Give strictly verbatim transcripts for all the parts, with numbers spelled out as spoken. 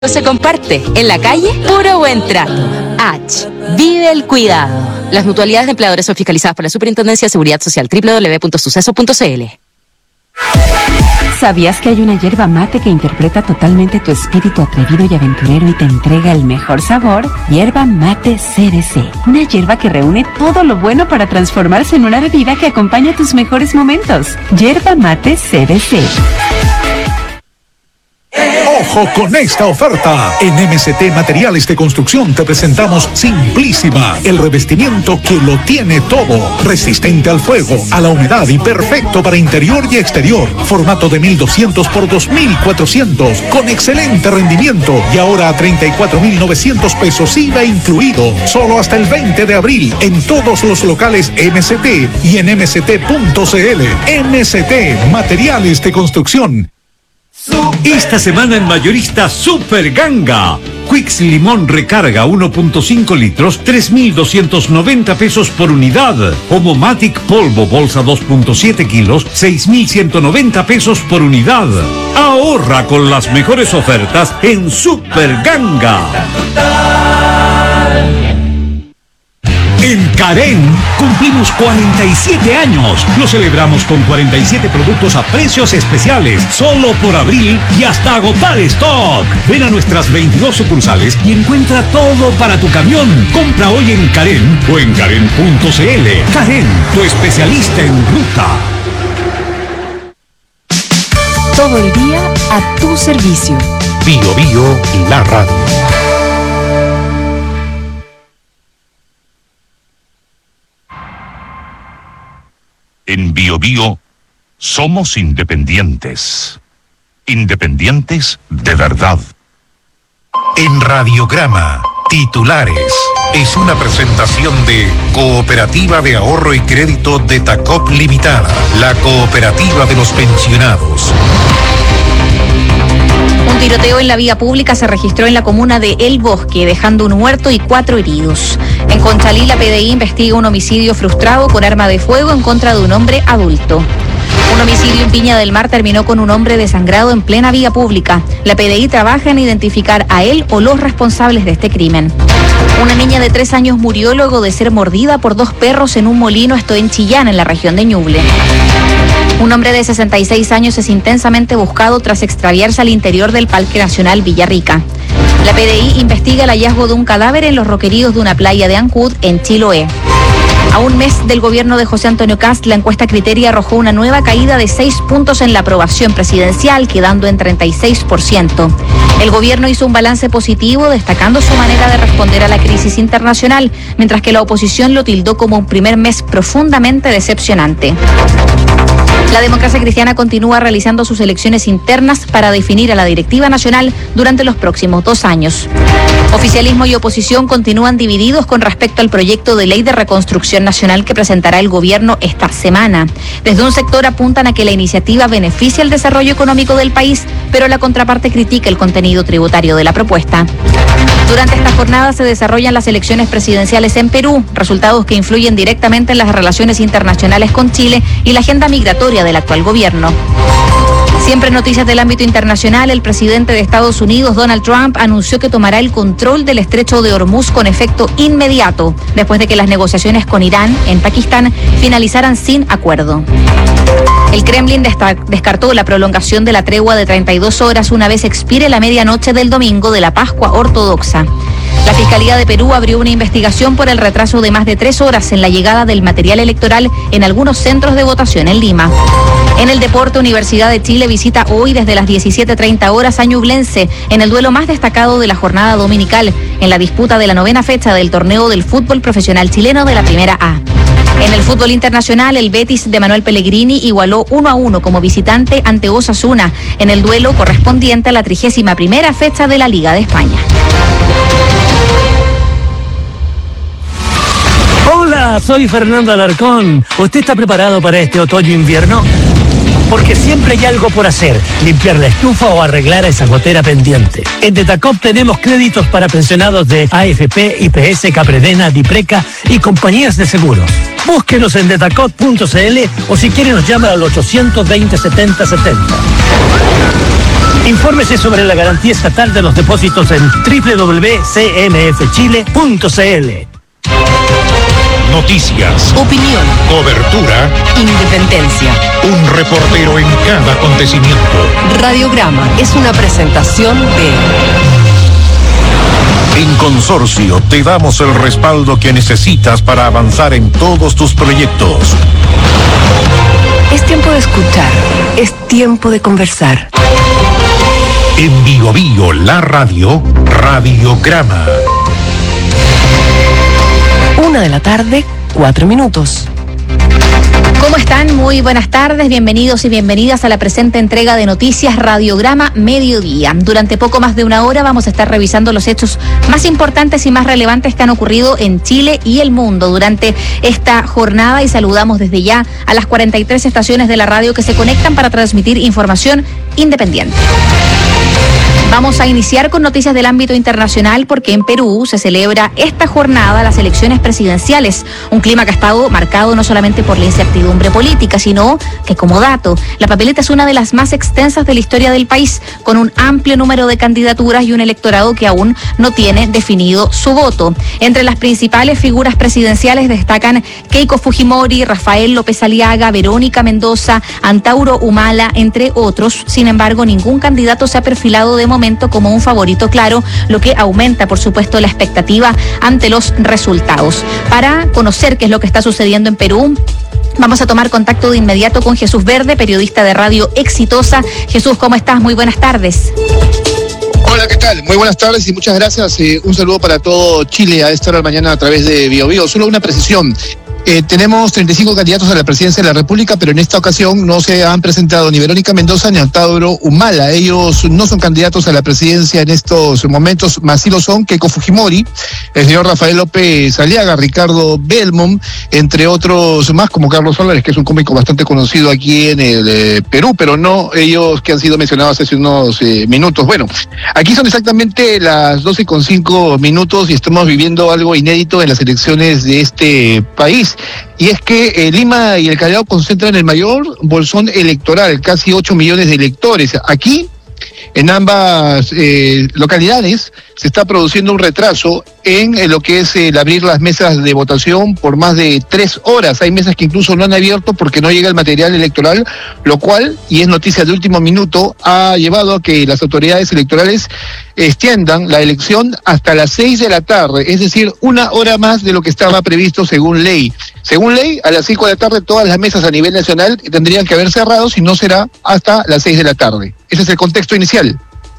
Se comparte. En la calle, puro buen trato. H. Vive el cuidado. Las mutualidades de empleadores son fiscalizadas por la Superintendencia de Seguridad Social. doble u doble u doble u punto suceso punto c l. ¿Sabías que hay una yerba mate que interpreta totalmente tu espíritu atrevido y aventurero y te entrega el mejor sabor? Yerba Mate C B C. Una yerba que reúne todo lo bueno para transformarse en una bebida que acompaña tus mejores momentos. Yerba Mate C B C. ¡Ojo con esta oferta! En M C T Materiales de Construcción te presentamos Simplísima, el revestimiento que lo tiene todo. Resistente al fuego, a la humedad y perfecto para interior y exterior. Formato de mil doscientos por dos mil cuatrocientos, con excelente rendimiento. Y ahora a treinta y cuatro mil novecientos pesos I V A incluido. Solo hasta el veinte de abril en todos los locales M C T y en m c t punto c l. M C T Materiales de Construcción. Esta semana en Mayorista Super Ganga. Quicks Limón Recarga uno punto cinco litros, tres mil doscientos noventa pesos por unidad. Homomatic Polvo Bolsa dos punto siete kilos, seis mil ciento noventa pesos por unidad. Ahorra con las mejores ofertas en Super Ganga. En Carén cumplimos cuarenta y siete años. Lo celebramos con cuarenta y siete productos a precios especiales, solo por abril y hasta agotar stock. Ven a nuestras veintidós sucursales y encuentra todo para tu camión. Compra hoy en Carén o en carén punto c l. Carén, tu especialista en ruta. Todo el día a tu servicio. Bio Bio, la radio. En Bio Bio somos independientes. Independientes de verdad. En Radiograma, titulares. Es una presentación de Cooperativa de Ahorro y Crédito de Tacop Limitada, la cooperativa de los pensionados. Un tiroteo en la vía pública se registró en la comuna de El Bosque, dejando un muerto y cuatro heridos. En Conchalí, la P D I investiga un homicidio frustrado con arma de fuego en contra de un hombre adulto. Un homicidio en Viña del Mar terminó con un hombre desangrado en plena vía pública. La P D I trabaja en identificar a él o los responsables de este crimen. Una niña de tres años murió luego de ser mordida por dos perros en un molino, esto en Chillán, en la región de Ñuble. Un hombre de sesenta y seis años es intensamente buscado tras extraviarse al interior del Parque Nacional Villarrica. La P D I investiga el hallazgo de un cadáver en los roqueríos de una playa de Ancud, en Chiloé. A un mes del gobierno de José Antonio Kast, la encuesta Criteria arrojó una nueva caída de seis puntos en la aprobación presidencial, quedando en treinta y seis por ciento. El gobierno hizo un balance positivo, destacando su manera de responder a la crisis internacional, mientras que la oposición lo tildó como un primer mes profundamente decepcionante. La Democracia Cristiana continúa realizando sus elecciones internas para definir a la directiva nacional durante los próximos dos años. Oficialismo y oposición continúan divididos con respecto al proyecto de ley de reconstrucción nacional que presentará el gobierno esta semana. Desde un sector apuntan a que la iniciativa beneficia el desarrollo económico del país, pero la contraparte critica el contenido tributario de la propuesta. Durante esta jornada se desarrollan las elecciones presidenciales en Perú, resultados que influyen directamente en las relaciones internacionales con Chile y la agenda migratoria del actual gobierno. Siempre en noticias del ámbito internacional, el presidente de Estados Unidos, Donald Trump, anunció que tomará el control del estrecho de Hormuz con efecto inmediato, después de que las negociaciones con Irán, en Pakistán, finalizaran sin acuerdo. El Kremlin descartó la prolongación de la tregua de treinta y dos horas una vez expire la medianoche del domingo de la Pascua Ortodoxa. La Fiscalía de Perú abrió una investigación por el retraso de más de tres horas en la llegada del material electoral en algunos centros de votación en Lima. En el deporte, Universidad de Chile visita hoy desde las diecisiete treinta horas a Ñublense en el duelo más destacado de la jornada dominical, en la disputa de la novena fecha del torneo del fútbol profesional chileno de la Primera A. En el fútbol internacional, el Betis de Manuel Pellegrini igualó uno a uno como visitante ante Osasuna en el duelo correspondiente a la trigésima primera fecha de la Liga de España. Hola, soy Fernando Alarcón. ¿Usted está preparado para este otoño-invierno? Porque siempre hay algo por hacer, limpiar la estufa o arreglar esa gotera pendiente. En Detacop tenemos créditos para pensionados de A F P, I P S, Capredena, Dipreca y compañías de seguros. Búsquenos en detacop punto c l o si quiere nos llama al ochocientos veinte setenta setenta. Infórmese sobre la garantía estatal de los depósitos en doble u doble u doble u punto c n f chile punto c l. Noticias, Opinión, cobertura, independencia. un reportero en cada acontecimiento. Radiograma es una presentación de... En Consorcio te damos el respaldo que necesitas para avanzar en todos tus proyectos. Es tiempo de escuchar, es tiempo de conversar. En Bio Bio, la radio, Radiograma. Una de la tarde, cuatro minutos. ¿Cómo están? Muy buenas tardes, bienvenidos y bienvenidas a la presente entrega de Noticias Radiograma Mediodía. Durante poco más de una hora vamos a estar revisando los hechos más importantes y más relevantes que han ocurrido en Chile y el mundo durante esta jornada, y saludamos desde ya a las cuarenta y tres estaciones de la radio que se conectan para transmitir información independiente. Vamos a iniciar con noticias del ámbito internacional, porque en Perú se celebra esta jornada las elecciones presidenciales, un clima que ha estado marcado no solamente por la incertidumbre política, sino que, como dato, la papeleta es una de las más extensas de la historia del país, con un amplio número de candidaturas y un electorado que aún no tiene definido su voto. Entre las principales figuras presidenciales destacan Keiko Fujimori, Rafael López Aliaga, Verónica Mendoza, Antauro Humala, entre otros. Sin embargo, ningún candidato se ha perfilado de momento como un favorito claro, lo que aumenta, por supuesto, la expectativa ante los resultados. Para conocer qué es lo que está sucediendo en Perú, vamos a tomar contacto de inmediato con Jesús Verde, periodista de Radio Exitosa. Jesús, ¿cómo estás? Muy buenas tardes. Hola, ¿qué tal? Muy buenas tardes y muchas gracias. Eh, un saludo para todo Chile a esta hora de la mañana a través de Bio Bio. Solo una precisión. Eh, tenemos treinta y cinco candidatos a la presidencia de la República, pero en esta ocasión no se han presentado ni Verónica Mendoza ni Antauro Humala. Ellos no son candidatos a la presidencia en estos momentos, más sí lo son Keiko Fujimori, el señor Rafael López Aliaga, Ricardo Belmont, entre otros más, como Carlos Álvarez, que es un cómico bastante conocido aquí en el eh, Perú, pero no ellos que han sido mencionados hace unos eh, minutos. Bueno, aquí son exactamente las doce con cinco minutos y estamos viviendo algo inédito en las elecciones de este país. Y es que eh, Lima y el Callao concentran el mayor bolsón electoral, casi ocho millones de electores. Aquí, en ambas eh, localidades, se está produciendo un retraso en, en lo que es el abrir las mesas de votación por más de tres horas. Hay mesas que incluso no han abierto porque no llega el material electoral, lo cual, y es noticia de último minuto, ha llevado a que las autoridades electorales extiendan la elección hasta las seis de la tarde, es decir, una hora más de lo que estaba previsto según ley. Según ley, a las cinco de la tarde todas las mesas a nivel nacional tendrían que haber cerrado, si no será hasta las seis de la tarde. Ese es el contexto inicial.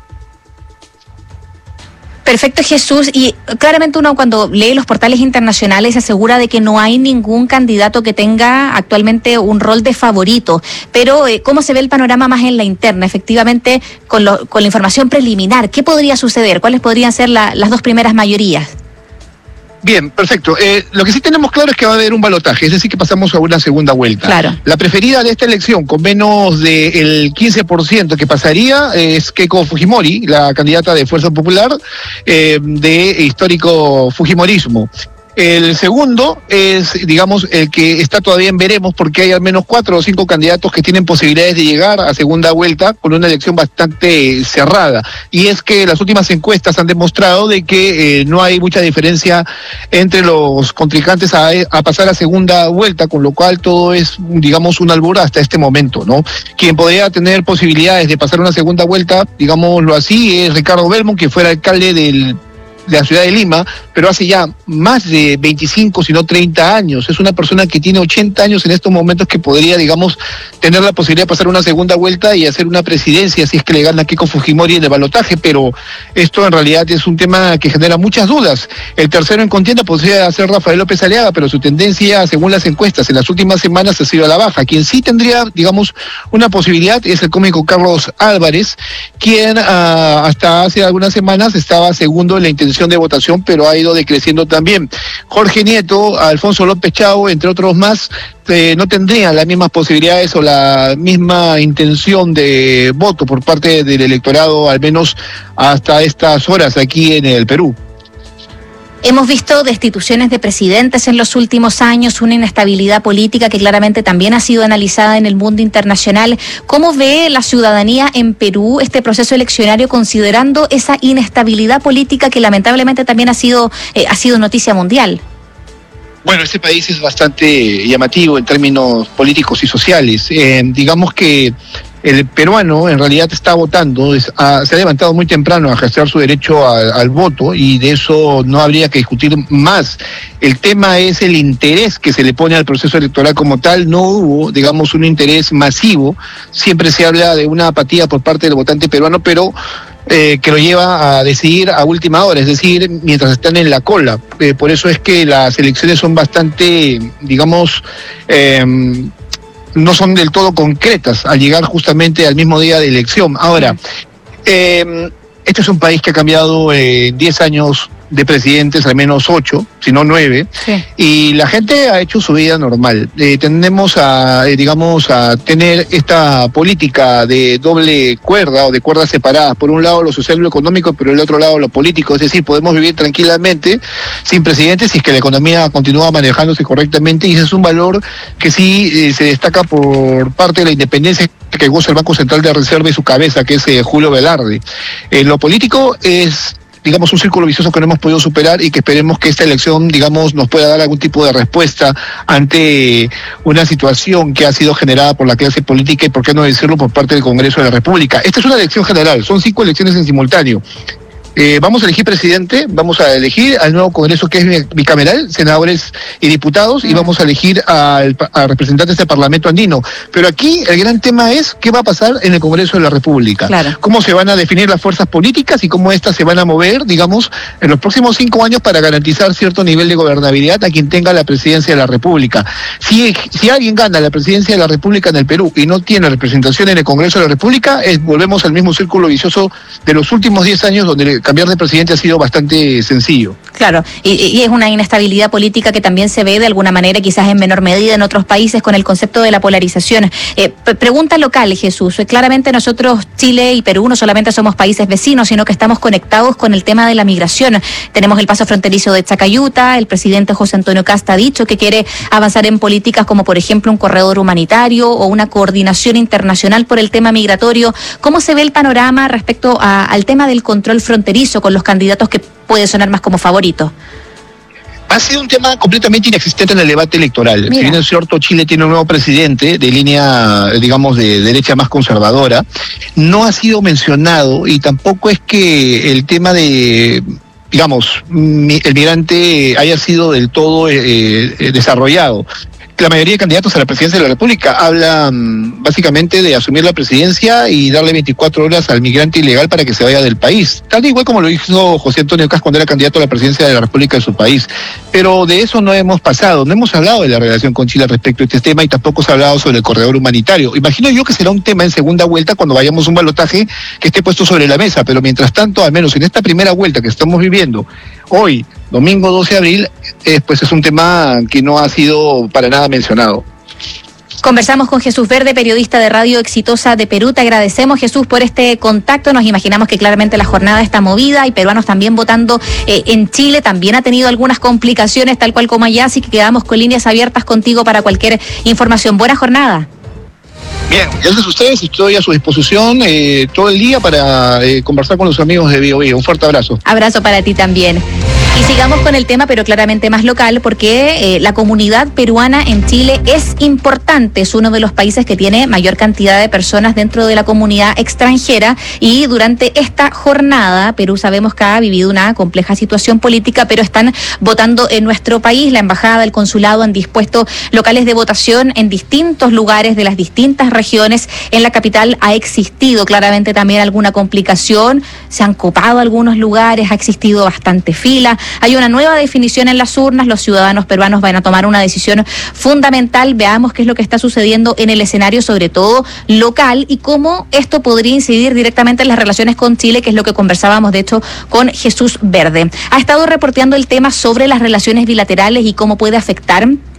Perfecto, Jesús, y claramente uno cuando lee los portales internacionales se asegura de que no hay ningún candidato que tenga actualmente un rol de favorito, pero eh, ¿cómo se ve el panorama más en la interna? Efectivamente, con, lo, con la información preliminar, ¿qué podría suceder? ¿Cuáles podrían ser la, las dos primeras mayorías? Bien, perfecto. Eh, lo que sí tenemos claro es que va a haber un balotaje, es decir, que pasamos a una segunda vuelta. Claro. La preferida de esta elección, con menos del quince por ciento que pasaría, es Keiko Fujimori, la candidata de Fuerza Popular, eh, de histórico fujimorismo. El segundo es, digamos, el que está todavía en veremos, porque hay al menos cuatro o cinco candidatos que tienen posibilidades de llegar a segunda vuelta con una elección bastante cerrada. Y es que las últimas encuestas han demostrado de que eh, no hay mucha diferencia entre los contrincantes a, a pasar a segunda vuelta, con lo cual todo es, digamos, un albur hasta este momento, ¿no? Quien podría tener posibilidades de pasar una segunda vuelta, digámoslo así, es Ricardo Belmont, que fuera alcalde del de la ciudad de Lima, pero hace ya más de veinticinco, si no treinta años. Es una persona que tiene ochenta años en estos momentos, que podría, digamos, tener la posibilidad de pasar una segunda vuelta y hacer una presidencia, si es que le gana a Keiko Fujimori en el balotaje, pero esto en realidad es un tema que genera muchas dudas. El tercero en contienda podría ser Rafael López Aliaga, pero su tendencia, según las encuestas, en las últimas semanas ha sido a la baja. Quien sí tendría, digamos, una posibilidad es el cómico Carlos Álvarez, quien uh, hasta hace algunas semanas estaba segundo en la intención de votación, pero ha ido decreciendo también. Jorge Nieto, Alfonso López Chao, entre otros más, eh, no tendrían las mismas posibilidades o la misma intención de voto por parte del electorado, al menos hasta estas horas aquí en el Perú. Hemos visto destituciones de presidentes en los últimos años, una inestabilidad política que claramente también ha sido analizada en el mundo internacional. ¿Cómo ve la ciudadanía en Perú este proceso eleccionario considerando esa inestabilidad política que lamentablemente también ha sido, eh, ha sido noticia mundial? Bueno, este país es bastante llamativo en términos políticos y sociales. Eh, digamos que el peruano en realidad está votando, es, a, se ha levantado muy temprano a ejercer su derecho a, al voto y de eso no habría que discutir más. El tema es el interés que se le pone al proceso electoral como tal. No hubo, digamos, un interés masivo. Siempre se habla de una apatía por parte del votante peruano, pero Eh, que lo lleva a decidir a última hora, es decir, mientras están en la cola. Eh, por eso es que las elecciones son bastante, digamos, eh, no son del todo concretas al llegar justamente al mismo día de elección. Ahora, eh, este es un país que ha cambiado en eh, diez años de presidentes, al menos ocho, si no nueve, sí. Y la gente ha hecho su vida normal. Eh, tendemos a, eh, digamos, a tener esta política de doble cuerda o de cuerdas separadas. Por un lado lo social y lo económico, pero el otro lado lo político. Es decir, podemos vivir tranquilamente sin presidentes si es que la economía continúa manejándose correctamente, y ese es un valor que sí eh, se destaca por parte de la independencia que goza el Banco Central de Reserva y su cabeza, que es eh, Julio Velarde. Eh, lo político es, digamos, un círculo vicioso que no hemos podido superar y que esperemos que esta elección, digamos, nos pueda dar algún tipo de respuesta ante una situación que ha sido generada por la clase política y, por qué no decirlo, por parte del Congreso de la República. Esta es una elección general, son cinco elecciones en simultáneo. Eh, vamos a elegir presidente, vamos a elegir al nuevo Congreso, que es bicameral, senadores y diputados, y vamos a elegir al, a representantes del Parlamento andino. Pero aquí el gran tema es qué va a pasar en el Congreso de la República. Claro. Cómo se van a definir las fuerzas políticas y cómo éstas se van a mover, digamos, en los próximos cinco años para garantizar cierto nivel de gobernabilidad a quien tenga la presidencia de la República. Si, si alguien gana la presidencia de la República en el Perú y no tiene representación en el Congreso de la República, es, volvemos al mismo círculo vicioso de los últimos diez años, donde cambiar de presidente ha sido bastante sencillo. Claro, y, y es una inestabilidad política que también se ve de alguna manera, quizás en menor medida en otros países, con el concepto de la polarización. Eh, pregunta local, Jesús. Claramente nosotros, Chile y Perú, no solamente somos países vecinos, sino que estamos conectados con el tema de la migración. Tenemos el paso fronterizo de Chacayuta, el presidente José Antonio Kast ha dicho que quiere avanzar en políticas como, por ejemplo, un corredor humanitario o una coordinación internacional por el tema migratorio. ¿Cómo se ve el panorama respecto a, al tema del control fronterizo con los candidatos que puede sonar más como favorito? Ha sido un tema completamente inexistente en el debate electoral. Mira. Si bien es cierto, Chile tiene un nuevo presidente de línea, digamos, de derecha más conservadora, no ha sido mencionado, y tampoco es que el tema de, digamos, el migrante haya sido del todo eh, desarrollado. La mayoría de candidatos a la presidencia de la República hablan básicamente de asumir la presidencia y darle veinticuatro horas al migrante ilegal para que se vaya del país, tal igual como lo hizo José Antonio Kast cuando era candidato a la presidencia de la República de su país. Pero de eso no hemos pasado, no hemos hablado de la relación con Chile respecto a este tema, y tampoco se ha hablado sobre el corredor humanitario. Imagino yo que será un tema en segunda vuelta cuando vayamos a un balotaje que esté puesto sobre la mesa, pero mientras tanto, al menos en esta primera vuelta que estamos viviendo hoy, domingo doce de abril, eh, pues es un tema que no ha sido para nada mencionado. Conversamos con Jesús Verde, periodista de Radio Exitosa de Perú. Te agradecemos, Jesús, por este contacto. Nos imaginamos que claramente la jornada está movida y peruanos también votando eh, en Chile. También ha tenido algunas complicaciones, tal cual como allá, así que quedamos con líneas abiertas contigo para cualquier información. Buena jornada. Bien, gracias a ustedes, estoy a su disposición eh, todo el día para eh, conversar con los amigos de Bio Bio. Un fuerte abrazo. Abrazo para ti también. Y sigamos con el tema, pero claramente más local, porque eh, la comunidad peruana en Chile es importante. Es uno de los países que tiene mayor cantidad de personas dentro de la comunidad extranjera, y durante esta jornada, Perú sabemos que ha vivido una compleja situación política, pero están votando en nuestro país. La embajada, el consulado han dispuesto locales de votación en distintos lugares de las distintas regiones. En la capital ha existido claramente también alguna complicación, se han copado algunos lugares, ha existido bastante fila. Hay una nueva definición en las urnas, los ciudadanos peruanos van a tomar una decisión fundamental. Veamos qué es lo que está sucediendo en el escenario, sobre todo local, y cómo esto podría incidir directamente en las relaciones con Chile, que es lo que conversábamos de hecho con Jesús Verde. Ha estado reporteando el tema sobre las relaciones bilaterales y cómo puede afectar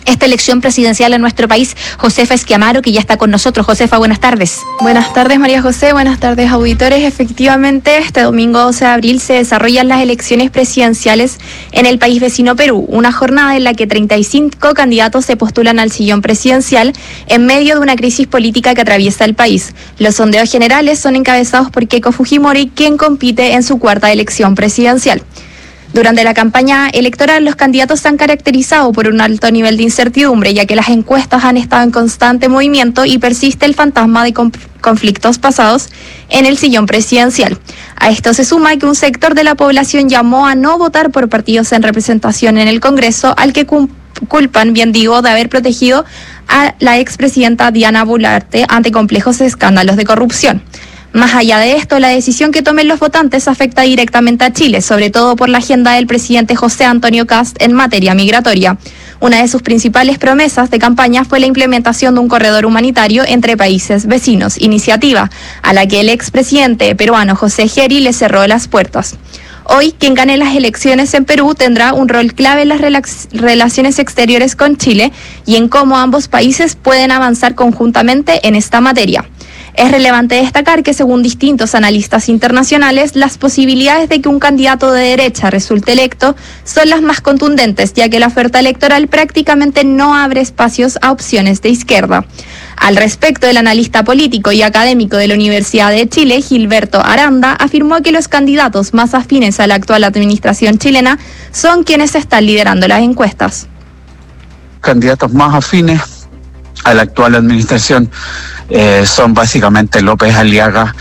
esta elección presidencial en nuestro país. Josefa Esquiamaro, que ya está con nosotros. Josefa, buenas tardes. Buenas tardes, María José. Buenas tardes, auditores. Efectivamente, este domingo doce de abril se desarrollan las elecciones presidenciales en el país vecino Perú, una jornada en la que treinta y cinco candidatos se postulan al sillón presidencial en medio de una crisis política que atraviesa el país. Los sondeos generales son encabezados por Keiko Fujimori, quien compite en su cuarta elección presidencial. Durante la campaña electoral, los candidatos se han caracterizado por un alto nivel de incertidumbre, ya que las encuestas han estado en constante movimiento y persiste el fantasma de conflictos pasados en el sillón presidencial. A esto se suma que un sector de la población llamó a no votar por partidos en representación en el Congreso, al que culpan, bien digo, de haber protegido a la expresidenta Diana Boluarte ante complejos escándalos de corrupción. Más allá de esto, la decisión que tomen los votantes afecta directamente a Chile, sobre todo por la agenda del presidente José Antonio Kast en materia migratoria. Una de sus principales promesas de campaña fue la implementación de un corredor humanitario entre países vecinos, iniciativa a la que el expresidente peruano José Geri le cerró las puertas. Hoy, quien gane las elecciones en Perú tendrá un rol clave en las relac- relaciones exteriores con Chile y en cómo ambos países pueden avanzar conjuntamente en esta materia. Es relevante destacar que, según distintos analistas internacionales, las posibilidades de que un candidato de derecha resulte electo son las más contundentes, ya que la oferta electoral prácticamente no abre espacios a opciones de izquierda. Al respecto, el analista político y académico de la Universidad de Chile, Gilberto Aranda, afirmó que los candidatos más afines a la actual administración chilena son quienes están liderando las encuestas. Candidatos más afines a la actual administración eh, son básicamente López Aliaga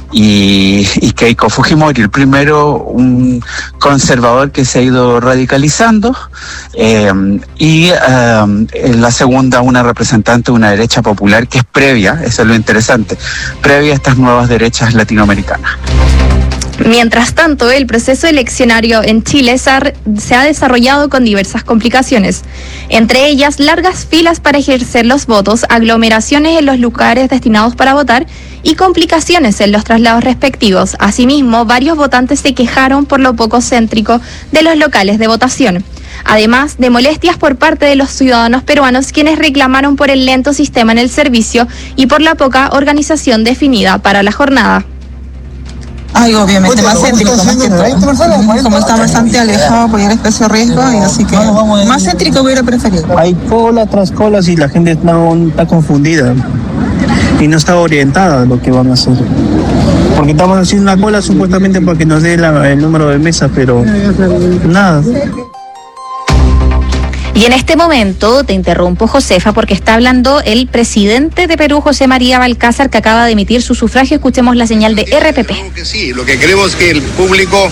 y, y Keiko Fujimori. El primero, un conservador que se ha ido radicalizando, eh, y eh, la segunda, una representante de una derecha popular que es previa, eso es lo interesante, previa a estas nuevas derechas latinoamericanas. Mientras tanto, el proceso eleccionario en Chile se ha desarrollado con diversas complicaciones, entre ellas largas filas para ejercer los votos, aglomeraciones en los lugares destinados para votar y complicaciones en los traslados respectivos. Asimismo, varios votantes se quejaron por lo poco céntrico de los locales de votación, además de molestias por parte de los ciudadanos peruanos, quienes reclamaron por el lento sistema en el servicio y por la poca organización definida para la jornada. Ay, obviamente, más céntrico, más que todo. Como está bastante alejado por el espacio riesgo, y así que más céntrico hubiera preferido. Hay cola tras colas y la gente no está confundida y no está orientada a lo que van a hacer. Porque estamos haciendo una cola supuestamente para que nos dé la, el número de mesa, pero nada. Y en este momento te interrumpo, Josefa, porque está hablando el presidente de Perú, José María Balcázar, que acaba de emitir su sufragio. Escuchemos la señal de R P P. Claro que sí, lo que queremos es que el público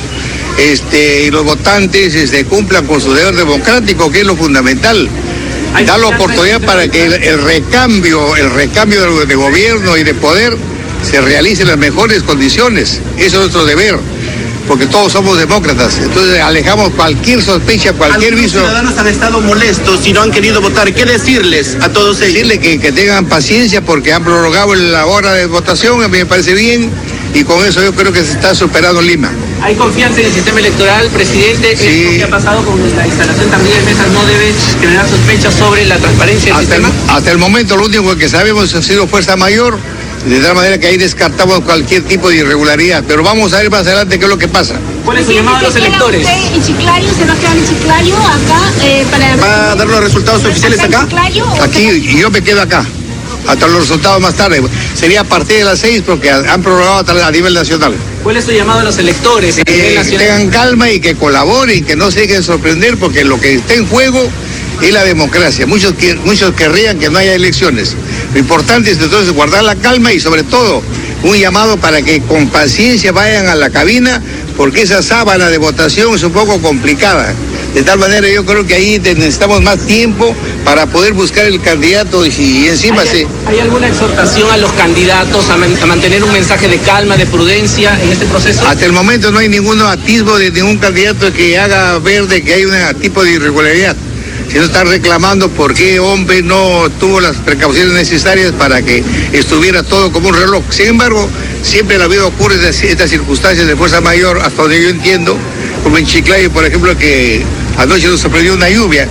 este, y los votantes este, cumplan con su deber democrático, que es lo fundamental. Dar la oportunidad para que el, el recambio, el recambio de, de gobierno y de poder se realice en las mejores condiciones. Eso es nuestro deber, porque todos somos demócratas. Entonces alejamos cualquier sospecha, cualquier viso. Los ciudadanos han estado molestos y no han querido votar. ¿Qué decirles a todos ellos? Decirles que, que tengan paciencia porque han prorrogado la hora de votación, a mí me parece bien, y con eso yo creo que se está superando Lima. ¿Hay confianza en el sistema electoral, presidente? Sí. ¿Esto que ha pasado con la instalación también de mesas no debe generar sospechas sobre la transparencia del hasta sistema? El, hasta el momento lo único que sabemos ha sido fuerza mayor, de tal manera que ahí descartamos cualquier tipo de irregularidad. Pero vamos a ver más adelante qué es lo que pasa. ¿Cuál es su llamado a los electores? ¿En Chiclayo? ¿Se va a quedar en Chiclayo acá eh, para... ¿Va a dar los resultados oficiales acá? Aquí, y yo me quedo acá, hasta los resultados más tarde. Sería a partir de las seis porque han prorrogado hasta a nivel nacional. ¿Cuál es su llamado a los electores? Eh, que tengan calma y que colaboren, que no se dejen sorprender, porque lo que está en juego es la democracia. Muchos, muchos querrían que no haya elecciones. Lo importante es entonces guardar la calma y sobre todo un llamado para que con paciencia vayan a la cabina, porque esa sábana de votación es un poco complicada. De tal manera yo creo que ahí necesitamos más tiempo para poder buscar el candidato y, y encima ¿Hay, se... ¿Hay alguna exhortación a los candidatos a, man, a mantener un mensaje de calma, de prudencia en este proceso? Hasta el momento no hay ningún atisbo de ningún candidato que haga ver de que hay un tipo de irregularidad. Si no están reclamando por qué hombre no tuvo las precauciones necesarias para que estuviera todo como un reloj. Sin embargo, siempre en la vida ocurren estas circunstancias de fuerza mayor, hasta donde yo entiendo, como en Chiclayo, por ejemplo, que anoche nos sorprendió una lluvia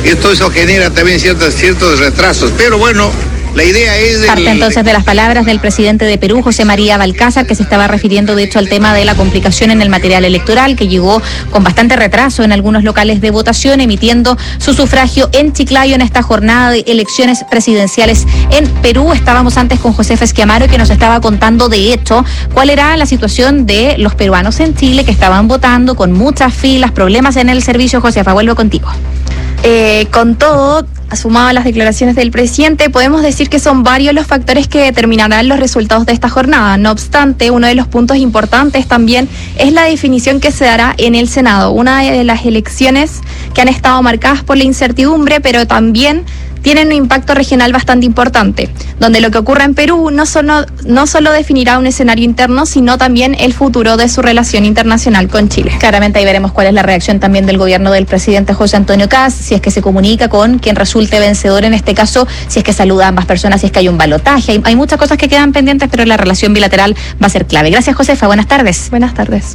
y todo eso genera también ciertos, ciertos retrasos. Pero bueno, la idea es... Parte entonces de las palabras del presidente de Perú, José María Balcázar, que se estaba refiriendo de hecho al tema de la complicación en el material electoral, que llegó con bastante retraso en algunos locales de votación, emitiendo su sufragio en Chiclayo en esta jornada de elecciones presidenciales en Perú. Estábamos antes con Josefa Esquiamaro, que nos estaba contando de hecho cuál era la situación de los peruanos en Chile que estaban votando con muchas filas, problemas en el servicio. Josefa, vuelvo contigo. Eh, con todo, sumado a las declaraciones del presidente, podemos decir que son varios los factores que determinarán los resultados de esta jornada. No obstante, uno de los puntos importantes también es la definición que se dará en el Senado, una de las elecciones que han estado marcadas por la incertidumbre, pero también tienen un impacto regional bastante importante, donde lo que ocurra en Perú no solo, no solo definirá un escenario interno, sino también el futuro de su relación internacional con Chile. Claramente ahí veremos cuál es la reacción también del gobierno del presidente José Antonio Kast, si es que se comunica con quien resulte vencedor en este caso, si es que saluda a ambas personas, si es que hay un balotaje. Hay, hay muchas cosas que quedan pendientes, pero la relación bilateral va a ser clave. Gracias, Josefa. Buenas tardes. Buenas tardes.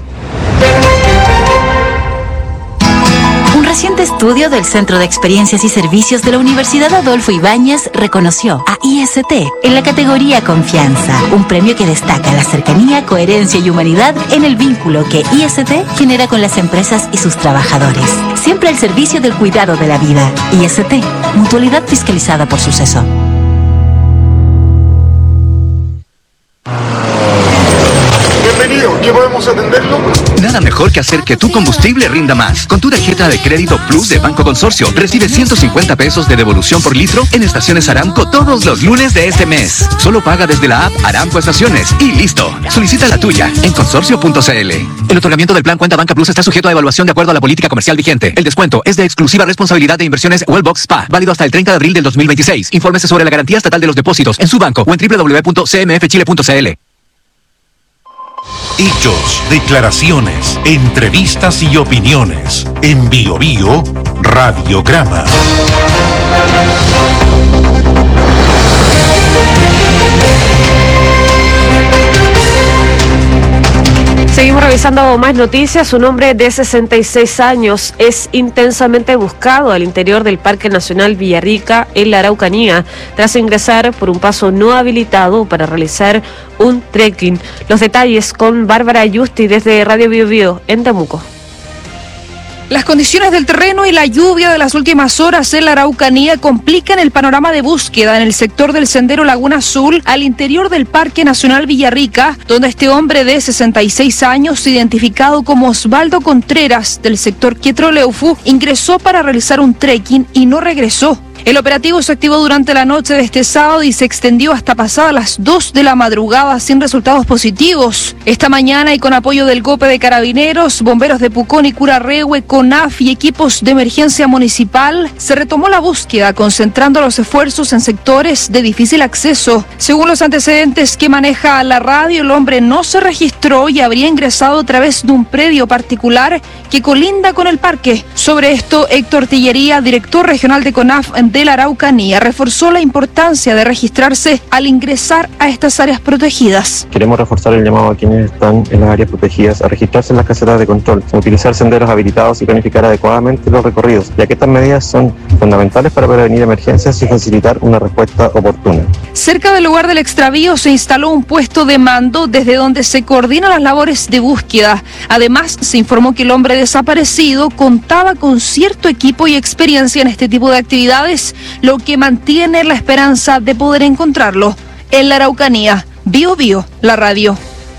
Un reciente estudio del Centro de Experiencias y Servicios de la Universidad Adolfo Ibáñez reconoció a I S T en la categoría Confianza, un premio que destaca la cercanía, coherencia y humanidad en el vínculo que I S T genera con las empresas y sus trabajadores. Siempre al servicio del cuidado de la vida. I S T, mutualidad fiscalizada por Suceso. Bienvenido, ¿qué podemos atenderlo? Nada mejor que hacer que tu combustible rinda más. Con tu tarjeta de crédito Plus de Banco Consorcio, recibe ciento cincuenta pesos de devolución por litro en estaciones Aramco todos los lunes de este mes. Solo paga desde la app Aramco Estaciones y listo. Solicita la tuya en consorcio punto c l. El otorgamiento del plan Cuenta Banca Plus está sujeto a evaluación de acuerdo a la política comercial vigente. El descuento es de exclusiva responsabilidad de Inversiones Wellbox S P A, válido hasta el treinta de abril del dos mil veintiséis. Infórmese sobre la garantía estatal de los depósitos en su banco o en doble u doble u doble u punto c m f chile punto c l. Hechos, declaraciones, entrevistas y opiniones. En Bio Bio, Radiograma. Seguimos revisando más noticias. Un hombre de sesenta y seis años es intensamente buscado al interior del Parque Nacional Villarrica, en la Araucanía, tras ingresar por un paso no habilitado para realizar un trekking. Los detalles con Bárbara Ayusti desde Radio Bio Bio en Temuco. Las condiciones del terreno y la lluvia de las últimas horas en la Araucanía complican el panorama de búsqueda en el sector del Sendero Laguna Azul, al interior del Parque Nacional Villarrica, donde este hombre de sesenta y seis años, identificado como Osvaldo Contreras, del sector Quietroleufu, ingresó para realizar un trekking y no regresó. El operativo se activó durante la noche de este sábado y se extendió hasta pasadas las dos de la madrugada sin resultados positivos. Esta mañana, y con apoyo del GOPE de Carabineros, bomberos de Pucón y Curarrehue, CONAF y equipos de emergencia municipal, se retomó la búsqueda, concentrando los esfuerzos en sectores de difícil acceso. Según los antecedentes que maneja la radio, el hombre no se registró y habría ingresado a través de un predio particular que colinda con el parque. Sobre esto, Héctor Tillería, director regional de CONAF de la Araucanía, reforzó la importancia de registrarse al ingresar a estas áreas protegidas. Queremos reforzar el llamado a quienes están en las áreas protegidas a registrarse en las casetas de control, a utilizar senderos habilitados y planificar adecuadamente los recorridos, ya que estas medidas son fundamentales para prevenir emergencias y facilitar una respuesta oportuna. Cerca del lugar del extravío se instaló un puesto de mando desde donde se coordinan las labores de búsqueda. Además, se informó que el hombre desaparecido contaba con cierto equipo y experiencia en este tipo de actividades, lo que mantiene la esperanza de poder encontrarlo. En la Araucanía, Bio Bio, la radio.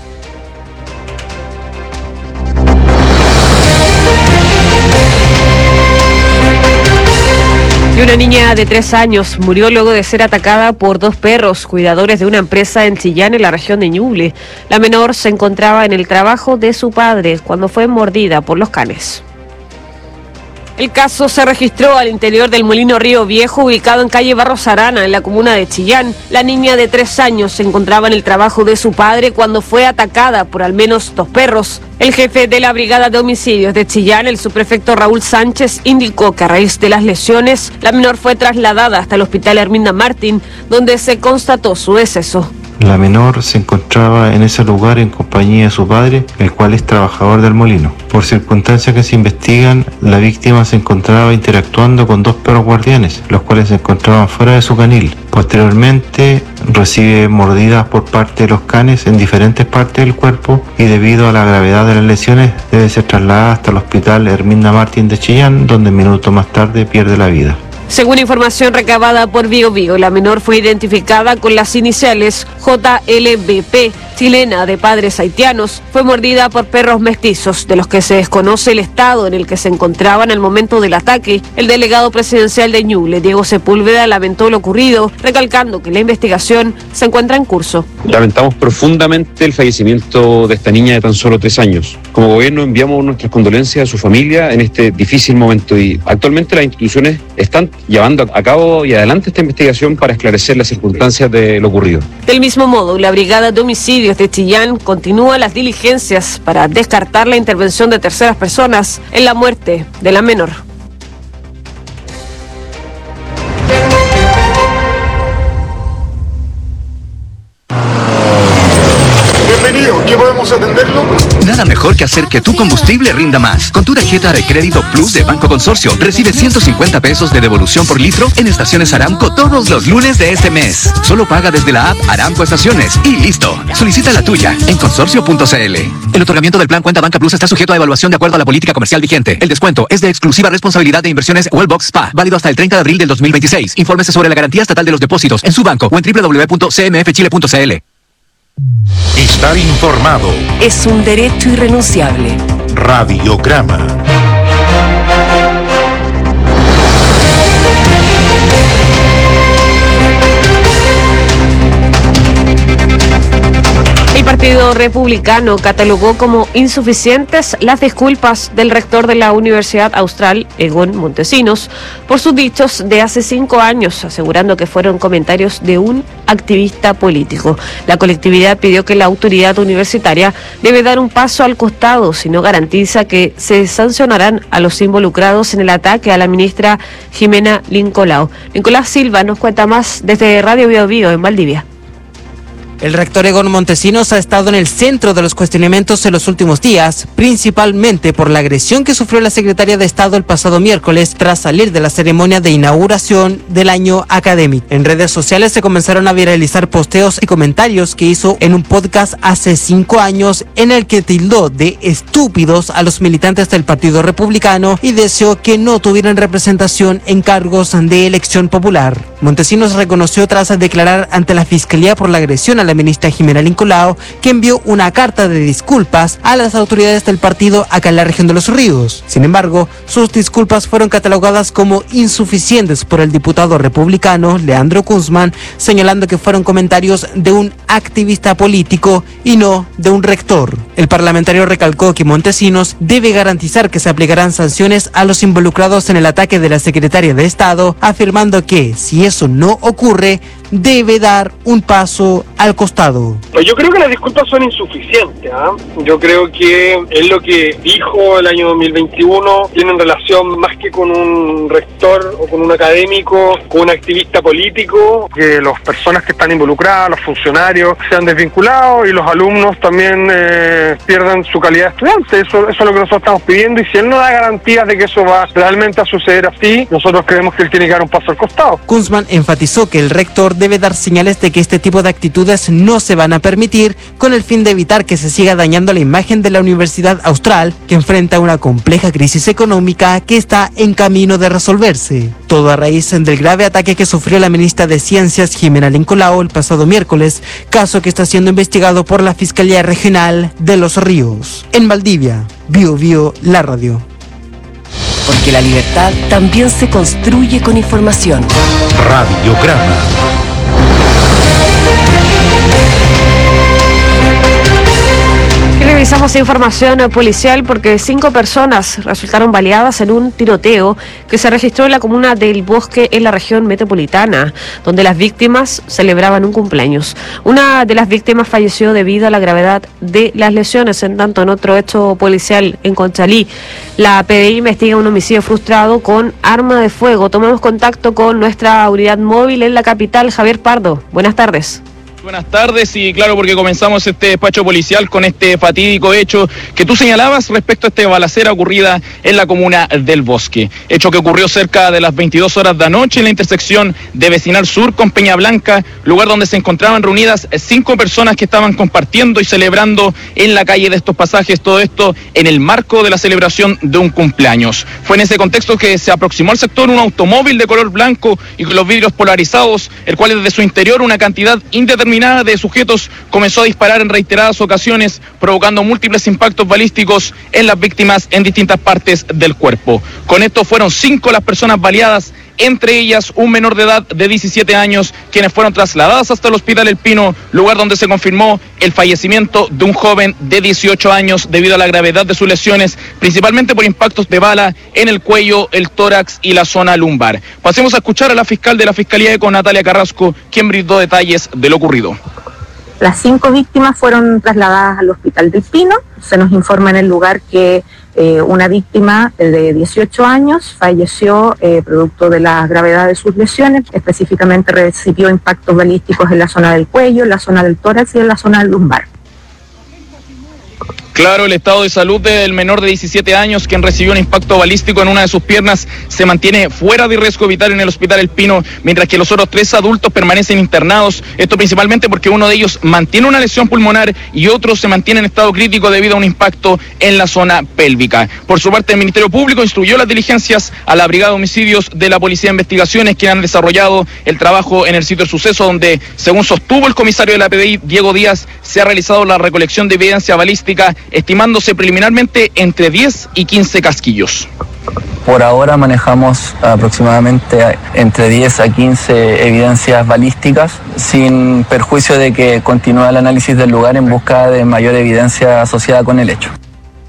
Y una niña de tres años murió luego de ser atacada por dos perros, cuidadores de una empresa en Chillán, en la región de Ñuble. La menor se encontraba en el trabajo de su padre cuando fue mordida por los canes. El caso se registró al interior del Molino Río Viejo, ubicado en calle Barros Arana, en la comuna de Chillán. La niña de tres años se encontraba en el trabajo de su padre cuando fue atacada por al menos dos perros. El jefe de la Brigada de Homicidios de Chillán, el subprefecto Raúl Sánchez, indicó que a raíz de las lesiones, la menor fue trasladada hasta el hospital Herminda Martín, donde se constató su deceso. La menor se encontraba en ese lugar en compañía de su padre, el cual es trabajador del molino. Por circunstancias que se investigan, la víctima se encontraba interactuando con dos perros guardianes, los cuales se encontraban fuera de su canil. Posteriormente recibe mordidas por parte de los canes en diferentes partes del cuerpo y debido a la gravedad de las lesiones debe ser trasladada hasta el hospital Herminda Martín de Chillán, donde minutos más tarde pierde la vida. Según información recabada por Bio Bio, la menor fue identificada con las iniciales J L B P, chilena de padres haitianos. Fue mordida por perros mestizos, de los que se desconoce el estado en el que se encontraban al momento del ataque. El delegado presidencial de Ñuble, Diego Sepúlveda, lamentó lo ocurrido, recalcando que la investigación se encuentra en curso. Lamentamos profundamente el fallecimiento de esta niña de tan solo tres años. Como gobierno enviamos nuestras condolencias a su familia en este difícil momento y actualmente las instituciones están llevando a cabo y adelante esta investigación para esclarecer las circunstancias de lo ocurrido. Del mismo modo, la Brigada de Homicidios de Chillán continúa las diligencias para descartar la intervención de terceras personas en la muerte de la menor. Bienvenido, ¿qué podemos atenderlo? Nada mejor que hacer que tu combustible rinda más. Con tu tarjeta de crédito Plus de Banco Consorcio, recibe ciento cincuenta pesos de devolución por litro en estaciones Aramco todos los lunes de este mes. Solo paga desde la app Aramco Estaciones y listo. Solicita la tuya en consorcio punto c l. El otorgamiento del plan Cuenta Banca Plus está sujeto a evaluación de acuerdo a la política comercial vigente. El descuento es de exclusiva responsabilidad de Inversiones Wellbox Spa, válido hasta el treinta de abril del dos mil veintiséis. Infórmese sobre la garantía estatal de los depósitos en su banco o en doble u doble u doble u punto c m f chile punto c l. Estar informado. Es un derecho irrenunciable. Radiograma. El Partido Republicano catalogó como insuficientes las disculpas del rector de la Universidad Austral, Egon Montesinos, por sus dichos de hace cinco años, asegurando que fueron comentarios de un activista político. La colectividad pidió que la autoridad universitaria debe dar un paso al costado si no garantiza que se sancionarán a los involucrados en el ataque a la ministra Jimena Lincolao. Nicolás Silva nos cuenta más desde Radio Bio Bio en Valdivia. El rector Egon Montesinos ha estado en el centro de los cuestionamientos en los últimos días, principalmente por la agresión que sufrió la secretaria de Estado el pasado miércoles tras salir de la ceremonia de inauguración del año académico. En redes sociales se comenzaron a viralizar posteos y comentarios que hizo en un podcast hace cinco años en el que tildó de estúpidos a los militantes del Partido Republicano y deseó que no tuvieran representación en cargos de elección popular. Montesinos reconoció tras declarar ante la Fiscalía por la agresión a la ministra Jimena Lincolao, que envió una carta de disculpas a las autoridades del partido acá en la región de Los Ríos. Sin embargo, sus disculpas fueron catalogadas como insuficientes por el diputado republicano Leandro Kunzman, señalando que fueron comentarios de un activista político y no de un rector. El parlamentario recalcó que Montesinos debe garantizar que se aplicarán sanciones a los involucrados en el ataque de la secretaria de Estado, afirmando que, si eso no ocurre, debe dar un paso al costado. Pues yo creo que las disculpas son insuficientes. ¿eh? Yo creo que es lo que dijo el año dos mil veintiuno, tiene relación más que con un rector o con un académico, con un activista político. Que las personas que están involucradas, los funcionarios, sean desvinculados y los alumnos también eh, pierdan su calidad de estudiante. Eso, eso es lo que nosotros estamos pidiendo, y si él no da garantías de que eso va realmente a suceder así, nosotros creemos que él tiene que dar un paso al costado. Kunzman enfatizó que el rector debe dar señales de que este tipo de actitudes no se van a permitir, con el fin de evitar que se siga dañando la imagen de la Universidad Austral, que enfrenta una compleja crisis económica que está en camino de resolverse. Todo a raíz del grave ataque que sufrió la ministra de Ciencias Jimena Lincolao el pasado miércoles, caso que está siendo investigado por la Fiscalía Regional de Los Ríos. En Valdivia, Bio Bio, la radio. Porque la libertad también se construye con información. Radiograma. Y revisamos información policial porque cinco personas resultaron baleadas en un tiroteo que se registró en la comuna del Bosque, en la región metropolitana, donde las víctimas celebraban un cumpleaños. Una de las víctimas falleció debido a la gravedad de las lesiones. En tanto, en otro hecho policial en Conchalí, la P D I investiga un homicidio frustrado con arma de fuego. Tomamos contacto con nuestra unidad móvil en la capital, Javier Pardo. Buenas tardes. Buenas tardes y claro, porque comenzamos este despacho policial con este fatídico hecho que tú señalabas respecto a esta balacera ocurrida en la comuna del Bosque. Hecho que ocurrió cerca de las veintidós horas de anoche en la intersección de Vecinal Sur con Peña Blanca, lugar donde se encontraban reunidas cinco personas que estaban compartiendo y celebrando en la calle de estos pasajes, todo esto en el marco de la celebración de un cumpleaños. Fue en ese contexto que se aproximó al sector un automóvil de color blanco y con los vidrios polarizados, el cual desde su interior una cantidad indeterminada de sujetos comenzó a disparar en reiteradas ocasiones, provocando múltiples impactos balísticos en las víctimas en distintas partes del cuerpo. Con esto fueron cinco las personas baleadas, entre ellas un menor de edad de diecisiete años, quienes fueron trasladadas hasta el Hospital El Pino, lugar donde se confirmó el fallecimiento de un joven de dieciocho años debido a la gravedad de sus lesiones, principalmente por impactos de bala en el cuello, el tórax y la zona lumbar. Pasemos a escuchar a la fiscal de la Fiscalía Eco, Natalia Carrasco, quien brindó detalles de lo ocurrido. Las cinco víctimas fueron trasladadas al Hospital del Pino. Se nos informa en el lugar que eh, una víctima de dieciocho años falleció eh, producto de la gravedad de sus lesiones. Específicamente recibió impactos balísticos en la zona del cuello, en la zona del tórax y en la zona del lumbar. Claro, el estado de salud del menor de diecisiete años, quien recibió un impacto balístico en una de sus piernas, se mantiene fuera de riesgo vital en el Hospital El Pino, mientras que los otros tres adultos permanecen internados. Esto principalmente porque uno de ellos mantiene una lesión pulmonar y otro se mantiene en estado crítico debido a un impacto en la zona pélvica. Por su parte, el Ministerio Público instruyó las diligencias a la Brigada de Homicidios de la Policía de Investigaciones, quienes han desarrollado el trabajo en el sitio del suceso, donde, según sostuvo el comisario de la P D I, Diego Díaz, se ha realizado la recolección de evidencia balística, estimándose preliminarmente entre diez y quince casquillos. Por ahora manejamos aproximadamente entre diez a quince evidencias balísticas, sin perjuicio de que continúe el análisis del lugar en busca de mayor evidencia asociada con el hecho.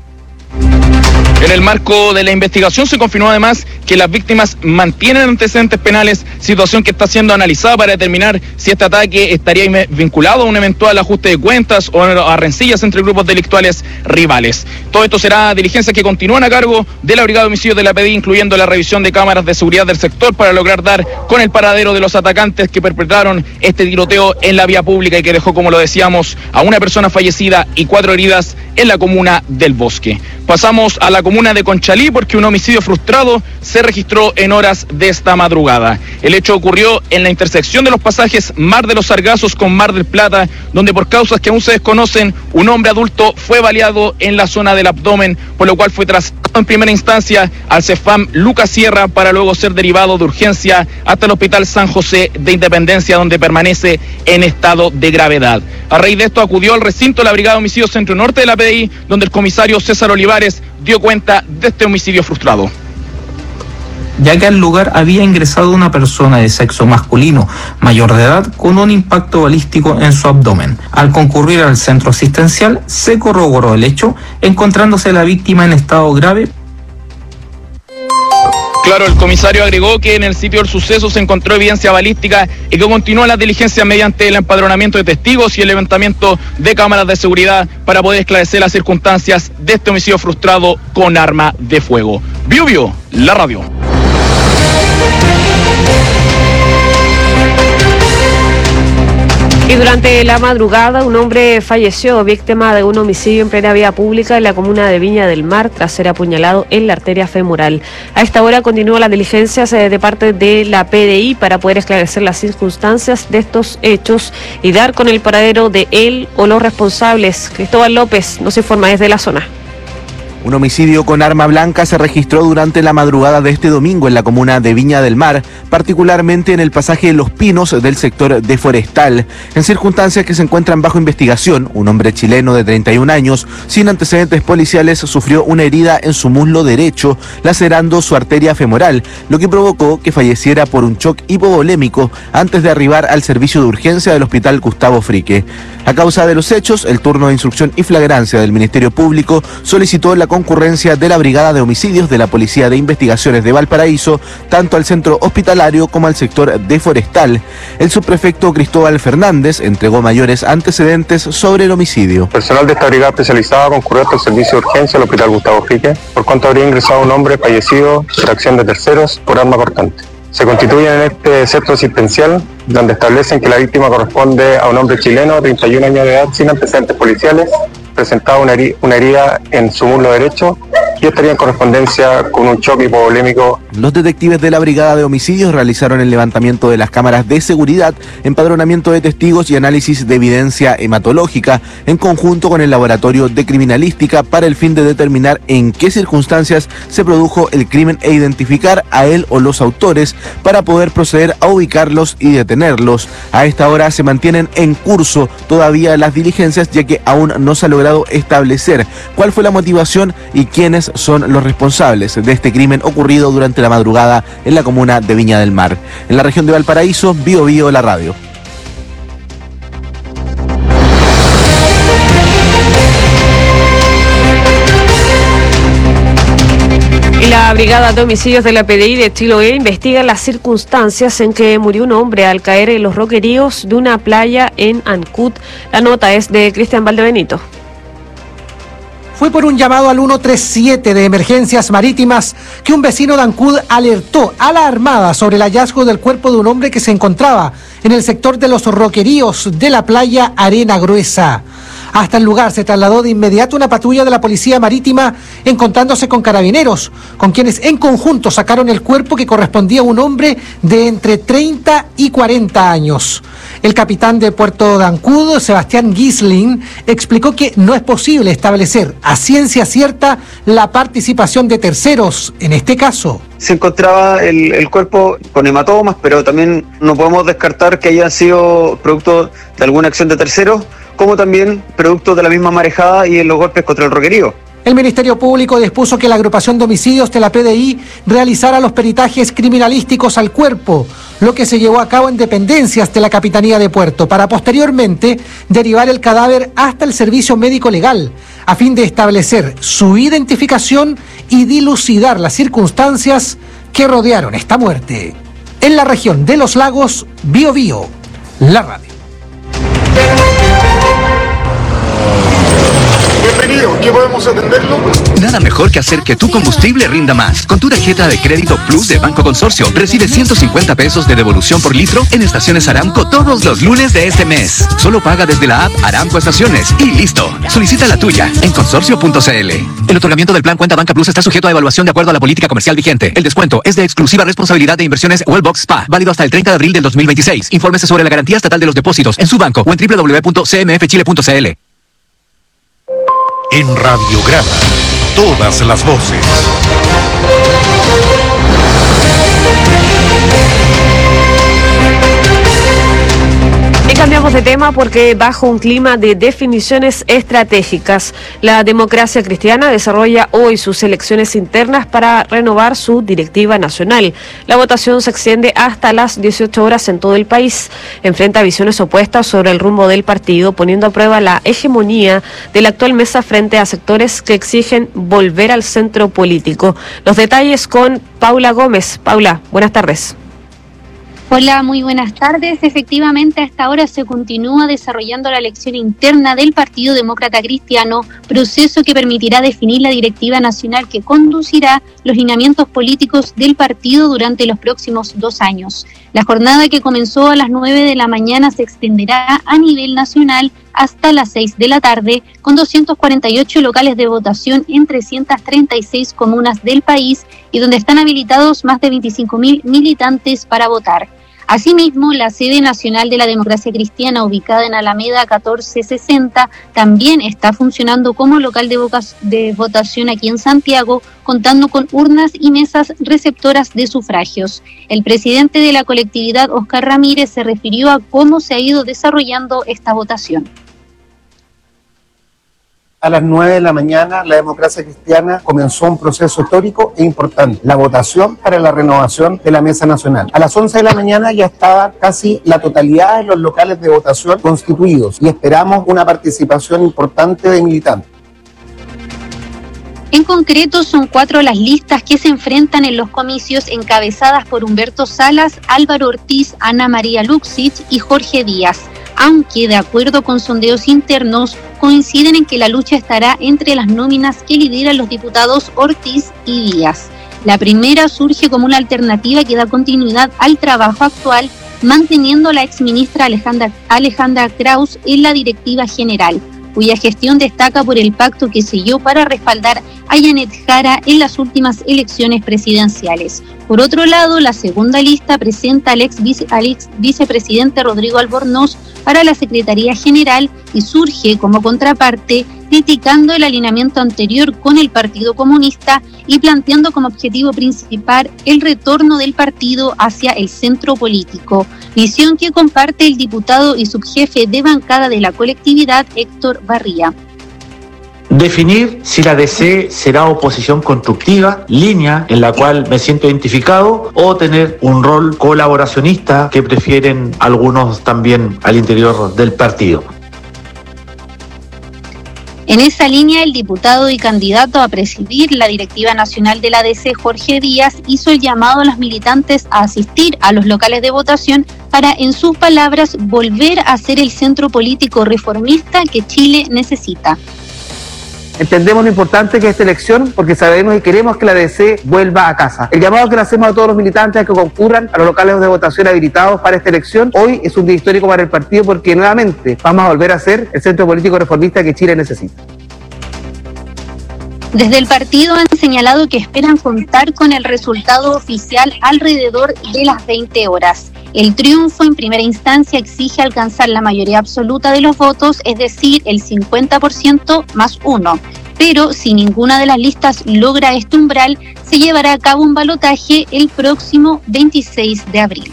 En el marco de la investigación se confirmó además que las víctimas mantienen antecedentes penales, situación que está siendo analizada para determinar si este ataque estaría vinculado a un eventual ajuste de cuentas o a rencillas entre grupos delictuales rivales. Todo esto será diligencias que continúan a cargo de la Brigada de Homicidios de la P D I, incluyendo la revisión de cámaras de seguridad del sector para lograr dar con el paradero de los atacantes que perpetraron este tiroteo en la vía pública y que dejó, como lo decíamos, a una persona fallecida y cuatro heridas en la comuna del Bosque. Pasamos a la comuna de Conchalí porque un homicidio frustrado se registró en horas de esta madrugada. El hecho ocurrió en la intersección de los pasajes Mar de los Sargazos con Mar del Plata, donde por causas que aún se desconocen, un hombre adulto fue baleado en la zona del abdomen, por lo cual fue trasladado en primera instancia al CEFAM Lucas Sierra para luego ser derivado de urgencia hasta el Hospital San José de Independencia, donde permanece en estado de gravedad. A raíz de esto acudió al recinto de la Brigada de Homicidios Centro Norte de la P D I, donde el comisario César Olivares dio cuenta de este homicidio frustrado. Ya que al lugar había ingresado una persona de sexo masculino mayor de edad con un impacto balístico en su abdomen. Al concurrir al centro asistencial se corroboró el hecho, encontrándose la víctima en estado grave. Claro, el comisario agregó que en el sitio del suceso se encontró evidencia balística y que continúa las diligencias mediante el empadronamiento de testigos y el levantamiento de cámaras de seguridad para poder esclarecer las circunstancias de este homicidio frustrado con arma de fuego. Biobio, la radio. Y durante la madrugada, un hombre falleció víctima de un homicidio en plena vía pública en la comuna de Viña del Mar tras ser apuñalado en la arteria femoral. A esta hora continúan las diligencias de parte de la P D I para poder esclarecer las circunstancias de estos hechos y dar con el paradero de él o los responsables. Cristóbal López nos informa desde la zona. Un homicidio con arma blanca se registró durante la madrugada de este domingo en la comuna de Viña del Mar, particularmente en el pasaje Los Pinos del sector de Forestal. En circunstancias que se encuentran bajo investigación, un hombre chileno de treinta y un años, sin antecedentes policiales, sufrió una herida en su muslo derecho, lacerando su arteria femoral, lo que provocó que falleciera por un shock hipovolémico antes de arribar al servicio de urgencia del Hospital Gustavo Frique. A causa de los hechos, el turno de instrucción y flagrancia del Ministerio Público solicitó la concurrencia de la Brigada de Homicidios de la Policía de Investigaciones de Valparaíso, tanto al centro hospitalario como al sector de Forestal. El subprefecto Cristóbal Fernández entregó mayores antecedentes sobre el homicidio. Personal de esta brigada especializada concurrió hasta el servicio de urgencia al Hospital Gustavo Frique, por cuanto habría ingresado un hombre fallecido por acción de terceros por arma cortante. Se constituyen en este centro asistencial, donde establecen que la víctima corresponde a un hombre chileno de treinta y un años de edad sin antecedentes policiales, presentaba una, heri- una herida en su muslo derecho y estaría en correspondencia con un choque hipovolémico. Los detectives de la Brigada de Homicidios realizaron el levantamiento de las cámaras de seguridad, empadronamiento de testigos y análisis de evidencia hematológica en conjunto con el Laboratorio de Criminalística para el fin de determinar en qué circunstancias se produjo el crimen e identificar a él o los autores para poder proceder a ubicarlos y detenerlos. A esta hora se mantienen en curso todavía las diligencias, ya que aún no se ha logrado establecer cuál fue la motivación y quiénes son los responsables de este crimen ocurrido durante la madrugada en la comuna de Viña del Mar. En la región de Valparaíso, Bio Bio, la radio. La Brigada de Homicidios de la P D I de Chiloé investiga las circunstancias en que murió un hombre al caer en los roqueríos de una playa en Ancud. La nota es de Cristian Valdebenito. Fue por un llamado al ciento treinta y siete de emergencias marítimas que un vecino de Ancud alertó a la Armada sobre el hallazgo del cuerpo de un hombre que se encontraba en el sector de los roqueríos de la playa Arena Gruesa. Hasta el lugar se trasladó de inmediato una patrulla de la Policía Marítima, encontrándose con carabineros, con quienes en conjunto sacaron el cuerpo que correspondía a un hombre de entre treinta y cuarenta años. El capitán de Puerto de Ancud, Sebastián Gisling, explicó que no es posible establecer a ciencia cierta la participación de terceros en este caso. Se encontraba el, el cuerpo con hematomas, pero también no podemos descartar que haya sido producto de alguna acción de terceros, como también producto de la misma marejada y en los golpes contra el roquerío. El Ministerio Público dispuso que la agrupación de homicidios de la P D I realizara los peritajes criminalísticos al cuerpo, lo que se llevó a cabo en dependencias de la Capitanía de Puerto, para posteriormente derivar el cadáver hasta el servicio médico legal, a fin de establecer su identificación y dilucidar las circunstancias que rodearon esta muerte. En la región de Los Lagos, Bio Bio, la radio. Bienvenido, ¿qué podemos atenderlo? Nada mejor que hacer que tu combustible rinda más. Con tu tarjeta de crédito Plus de Banco Consorcio, recibe ciento cincuenta pesos de devolución por litro en estaciones Aramco todos los lunes de este mes. Solo paga desde la app Aramco Estaciones y listo. Solicita la tuya en consorcio punto c l. El otorgamiento del plan Cuenta Banca Plus está sujeto a evaluación de acuerdo a la política comercial vigente. El descuento es de exclusiva responsabilidad de Inversiones Wellbox Spa, válido hasta el treinta de abril del dos mil veintiséis. Infórmese sobre la garantía estatal de los depósitos en su banco o en doble u doble u doble u punto c m f chile punto c l. En Radiograma, todas las voces. Y cambiamos de tema porque bajo un clima de definiciones estratégicas, la Democracia Cristiana desarrolla hoy sus elecciones internas para renovar su directiva nacional. La votación se extiende hasta las dieciocho horas en todo el país. Enfrenta visiones opuestas sobre el rumbo del partido, poniendo a prueba la hegemonía de la actual mesa frente a sectores que exigen volver al centro político. Los detalles con Paula Gómez. Paula, buenas tardes. Hola, muy buenas tardes. Efectivamente, a esta hora se continúa desarrollando la elección interna del Partido Demócrata Cristiano, proceso que permitirá definir la directiva nacional que conducirá los lineamientos políticos del partido durante los próximos dos años. La jornada, que comenzó a las nueve de la mañana, se extenderá a nivel nacional hasta las seis de la tarde, con doscientos cuarenta y ocho locales de votación en trescientas treinta y seis comunas del país y donde están habilitados más de veinticinco mil militantes para votar. Asimismo, la sede nacional de la Democracia Cristiana, ubicada en Alameda catorce sesenta, también está funcionando como local de, voca- de votación aquí en Santiago, contando con urnas y mesas receptoras de sufragios. El presidente de la colectividad, Oscar Ramírez, se refirió a cómo se ha ido desarrollando esta votación. A las nueve de la mañana, la Democracia Cristiana comenzó un proceso histórico e importante, la votación para la renovación de la Mesa Nacional. A las once de la mañana ya estaba casi la totalidad de los locales de votación constituidos y esperamos una participación importante de militantes. En concreto, son cuatro las listas que se enfrentan en los comicios, encabezadas por Humberto Salas, Álvaro Ortiz, Ana María Luxich y Jorge Díaz, aunque de acuerdo con sondeos internos coinciden en que la lucha estará entre las nóminas que lideran los diputados Ortiz y Díaz. La primera surge como una alternativa que da continuidad al trabajo actual, manteniendo a la exministra Alejandra, Alejandra Kraus en la directiva general, cuya gestión destaca por el pacto que selló para respaldar a Janet Jara en las últimas elecciones presidenciales. Por otro lado, la segunda lista presenta al ex, vice, al ex vicepresidente Rodrigo Albornoz para la Secretaría General y surge como contraparte, criticando el alineamiento anterior con el Partido Comunista y planteando como objetivo principal el retorno del partido hacia el centro político, visión que comparte el diputado y subjefe de bancada de la colectividad, Héctor Barría. Definir si la D C será oposición constructiva, línea en la cual me siento identificado, o tener un rol colaboracionista que prefieren algunos también al interior del partido. En esa línea, el diputado y candidato a presidir la directiva nacional de la D C, Jorge Díaz, hizo el llamado a los militantes a asistir a los locales de votación para, en sus palabras, volver a ser el centro político reformista que Chile necesita. Entendemos lo importante que es esta elección porque sabemos y queremos que la D C vuelva a casa. El llamado que le hacemos a todos los militantes a que concurran a los locales de votación habilitados para esta elección hoy es un día histórico para el partido porque nuevamente vamos a volver a ser el centro político reformista que Chile necesita. Desde el partido han señalado que esperan contar con el resultado oficial alrededor de las veinte horas. El triunfo en primera instancia exige alcanzar la mayoría absoluta de los votos, es decir, el cincuenta por ciento más uno. Pero si ninguna de las listas logra este umbral, se llevará a cabo un balotaje el próximo veintiséis de abril.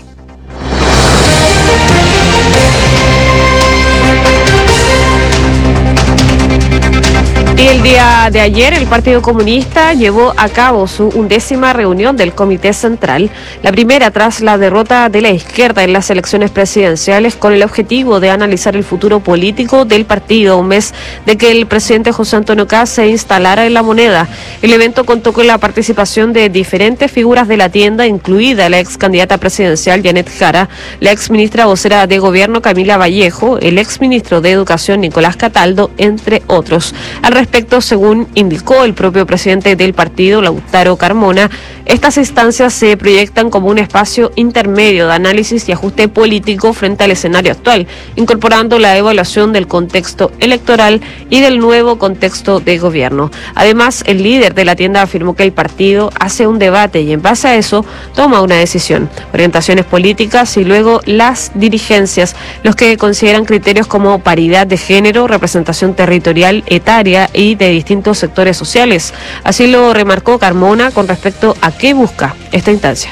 Y el día de ayer el Partido Comunista llevó a cabo su undécima reunión del Comité Central, la primera tras la derrota de la izquierda en las elecciones presidenciales, con el objetivo de analizar el futuro político del partido, a un mes de que el presidente José Antonio Kast se instalara en La Moneda. El evento contó con la participación de diferentes figuras de la tienda, incluida la ex candidata presidencial Janet Jara, la ex ministra vocera de Gobierno Camila Vallejo, el ex ministro de Educación Nicolás Cataldo, entre otros. Al respecto, según indicó el propio presidente del partido, Lautaro Carmona, estas instancias se proyectan como un espacio intermedio de análisis y ajuste político frente al escenario actual, incorporando la evaluación del contexto electoral y del nuevo contexto de gobierno. Además, el líder de la tienda afirmó que el partido hace un debate y en base a eso toma una decisión, orientaciones políticas y luego las dirigencias, los que consideran criterios como paridad de género, representación territorial, etaria y de distintos sectores sociales. Así lo remarcó Carmona con respecto a qué busca esta instancia.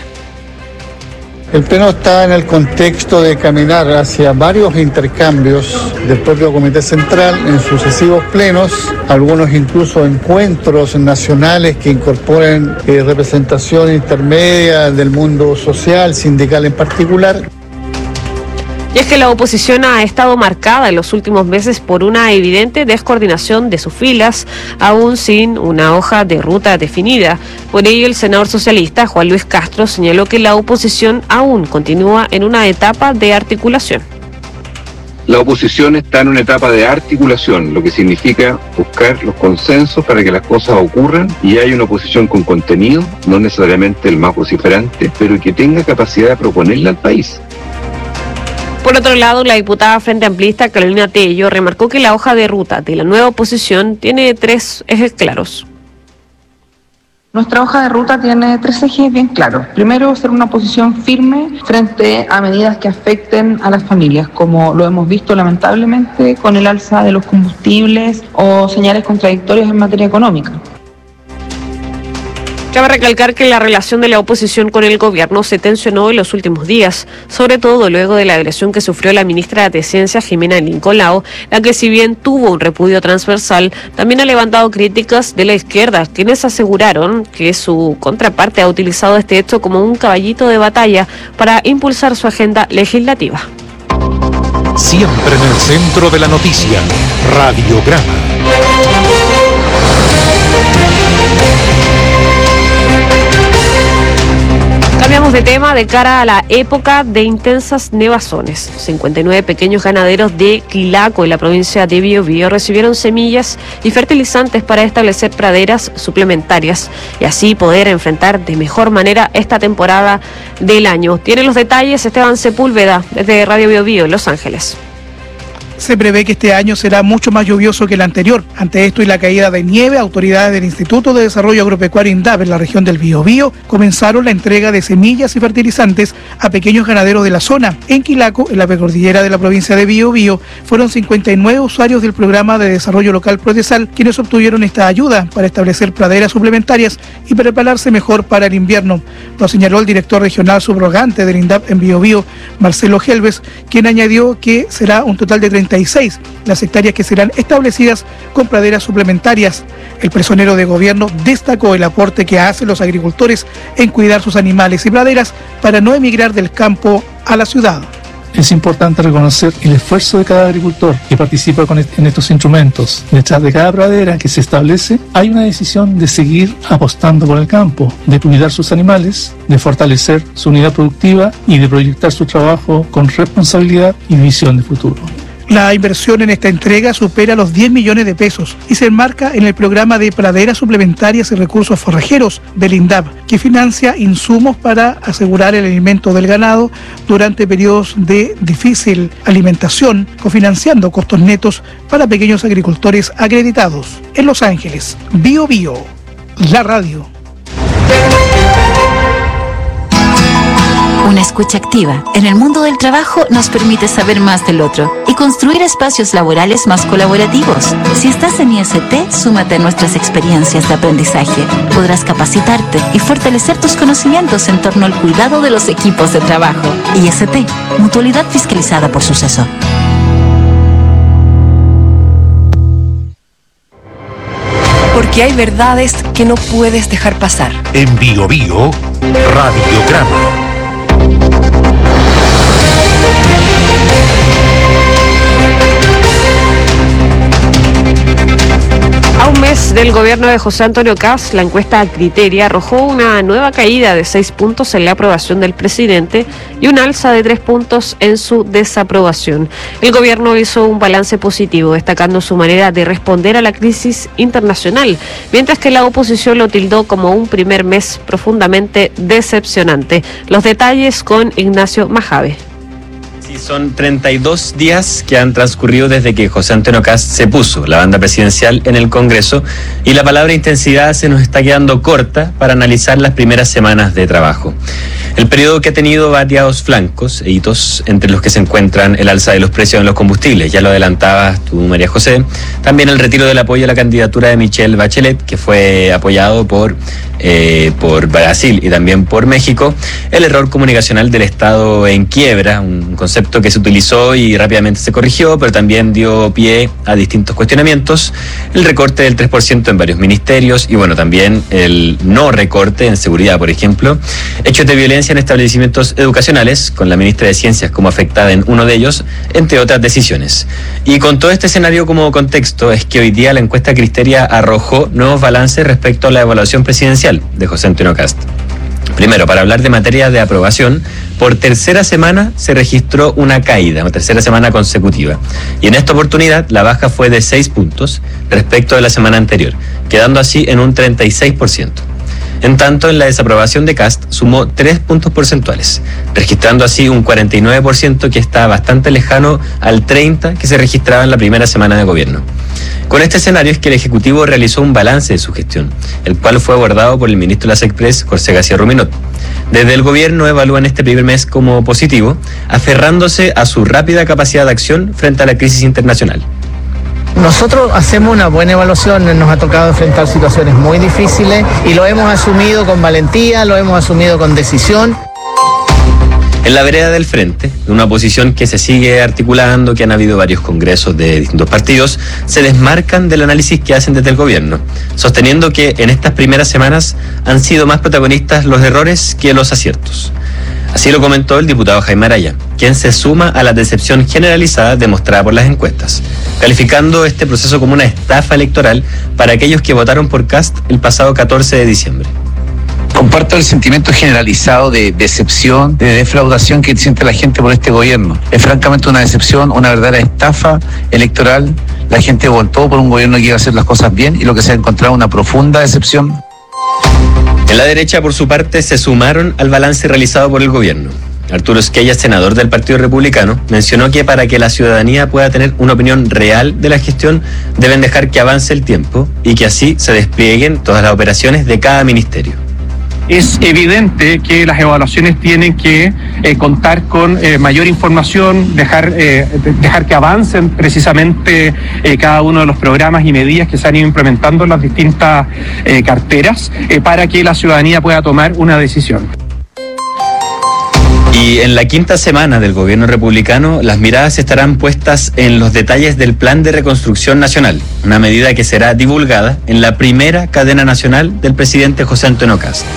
El Pleno está en el contexto de caminar hacia varios intercambios del propio Comité Central en sucesivos plenos, algunos incluso encuentros nacionales que incorporen eh, representación intermedia del mundo social, sindical en particular. Y es que la oposición ha estado marcada en los últimos meses por una evidente descoordinación de sus filas, aún sin una hoja de ruta definida. Por ello, el senador socialista Juan Luis Castro señaló que la oposición aún continúa en una etapa de articulación. La oposición está en una etapa de articulación, lo que significa buscar los consensos para que las cosas ocurran y haya una oposición con contenido, no necesariamente el más vociferante, pero que tenga capacidad de proponerle al país. Por otro lado, la diputada Frente Amplista Carolina Tello remarcó que la hoja de ruta de la nueva oposición tiene tres ejes claros. Nuestra hoja de ruta tiene tres ejes bien claros. Primero, ser una posición firme frente a medidas que afecten a las familias, como lo hemos visto lamentablemente con el alza de los combustibles o señales contradictorias en materia económica. Cabe recalcar que la relación de la oposición con el gobierno se tensionó en los últimos días, sobre todo luego de la agresión que sufrió la ministra de Ciencia, Jimena Lincolao, la que, si bien tuvo un repudio transversal, también ha levantado críticas de la izquierda, quienes aseguraron que su contraparte ha utilizado este hecho como un caballito de batalla para impulsar su agenda legislativa. Siempre en el centro de la noticia, Radiograma. Cambiamos de de tema de cara a la época de intensas nevazones. cincuenta y nueve pequeños ganaderos de Quilaco, en la provincia de Biobío, recibieron semillas y fertilizantes para establecer praderas suplementarias y así poder enfrentar de mejor manera esta temporada del año. Tiene los detalles Esteban Sepúlveda, desde Radio Biobío en Los Ángeles. Se prevé que este año será mucho más lluvioso que el anterior. Ante esto y la caída de nieve, autoridades del Instituto de Desarrollo Agropecuario INDAP en la región del Biobío comenzaron la entrega de semillas y fertilizantes a pequeños ganaderos de la zona. En Quilaco, en la precordillera de la provincia de Biobío, fueron cincuenta y nueve usuarios del programa de desarrollo local Prodesal quienes obtuvieron esta ayuda para establecer praderas suplementarias y prepararse mejor para el invierno. Lo señaló el director regional subrogante del INDAP en Biobío, Marcelo Gelves, quien añadió que será un total de treinta y seis las hectáreas que serán establecidas con praderas suplementarias. El personero de gobierno destacó el aporte que hacen los agricultores en cuidar sus animales y praderas para no emigrar del campo a la ciudad. Es importante reconocer el esfuerzo de cada agricultor que participa con en estos instrumentos. Detrás de cada pradera que se establece hay una decisión de seguir apostando por el campo, de cuidar sus animales, de fortalecer su unidad productiva y de proyectar su trabajo con responsabilidad y visión de futuro. La inversión en esta entrega supera los diez millones de pesos y se enmarca en el programa de praderas suplementarias y recursos forrajeros del INDAP, que financia insumos para asegurar el alimento del ganado durante periodos de difícil alimentación, cofinanciando costos netos para pequeños agricultores acreditados. En Los Ángeles, Bio Bio, la radio. Una escucha activa en el mundo del trabajo nos permite saber más del otro y construir espacios laborales más colaborativos. Si estás en I S T, súmate a nuestras experiencias de aprendizaje. Podrás capacitarte y fortalecer tus conocimientos en torno al cuidado de los equipos de trabajo. I S T, mutualidad fiscalizada por Suceso. Porque hay verdades que no puedes dejar pasar. En Bio Bio, Radiograma. A un mes del gobierno de José Antonio Kast, la encuesta Criteria arrojó una nueva caída de seis puntos en la aprobación del presidente y un alza de tres puntos en su desaprobación. El gobierno hizo un balance positivo, destacando su manera de responder a la crisis internacional, mientras que la oposición lo tildó como un primer mes profundamente decepcionante. Los detalles con Ignacio Majave. Son treinta y dos días que han transcurrido desde que José Antonio Kast se puso la banda presidencial en el Congreso y la palabra intensidad se nos está quedando corta para analizar las primeras semanas de trabajo. El periodo que ha tenido variados flancos e hitos, entre los que se encuentran el alza de los precios en los combustibles, ya lo adelantabas tú, María José, también el retiro del apoyo a la candidatura de Michelle Bachelet, que fue apoyado por, eh, por Brasil y también por México, el error comunicacional del Estado en quiebra, un concepto que se utilizó y rápidamente se corrigió, pero también dio pie a distintos cuestionamientos, el recorte del tres por ciento en varios ministerios y bueno, también el no recorte en seguridad, por ejemplo, hechos de violencia en establecimientos educacionales, con la ministra de Ciencias como afectada en uno de ellos, entre otras decisiones. Y con todo este escenario como contexto, es que hoy día la encuesta Criteria arrojó nuevos balances respecto a la evaluación presidencial de José Antonio Kast. Primero, para hablar de materia de aprobación, por tercera semana se registró una caída, una tercera semana consecutiva. Y en esta oportunidad la baja fue de seis puntos respecto de la semana anterior, quedando así en un treinta y seis por ciento. En tanto, en la desaprobación de Kast sumó tres puntos porcentuales, registrando así un cuarenta y nueve por ciento que está bastante lejano al treinta por ciento que se registraba en la primera semana de gobierno. Con este escenario es que el Ejecutivo realizó un balance de su gestión, el cual fue abordado por el ministro de las Express, José García Ruminot. Desde el gobierno evalúan este primer mes como positivo, aferrándose a su rápida capacidad de acción frente a la crisis internacional. Nosotros hacemos una buena evaluación, nos ha tocado enfrentar situaciones muy difíciles y lo hemos asumido con valentía, lo hemos asumido con decisión. En la vereda del frente, de una oposición que se sigue articulando, que han habido varios congresos de distintos partidos, se desmarcan del análisis que hacen desde el gobierno, sosteniendo que en estas primeras semanas han sido más protagonistas los errores que los aciertos. Así lo comentó el diputado Jaime Araya, quien se suma a la decepción generalizada demostrada por las encuestas, calificando este proceso como una estafa electoral para aquellos que votaron por Kast el pasado catorce de diciembre. comparto el sentimiento generalizado de decepción, de defraudación que siente la gente por este gobierno. Es francamente una decepción, una verdadera estafa electoral. La gente votó por un gobierno que iba a hacer las cosas bien y lo que se ha encontrado es una profunda decepción. En la derecha, por su parte, se sumaron al balance realizado por el gobierno. Arturo Esquella, senador del Partido Republicano, mencionó que para que la ciudadanía pueda tener una opinión real de la gestión, deben dejar que avance el tiempo y que así se desplieguen todas las operaciones de cada ministerio. Es evidente que las evaluaciones tienen que eh, contar con eh, mayor información, dejar, eh, dejar que avancen precisamente eh, cada uno de los programas y medidas que se han ido implementando en las distintas eh, carteras eh, para que la ciudadanía pueda tomar una decisión. Y en la quinta semana del gobierno republicano, las miradas estarán puestas en los detalles del Plan de Reconstrucción Nacional, una medida que será divulgada en la primera cadena nacional del presidente José Antonio Kast.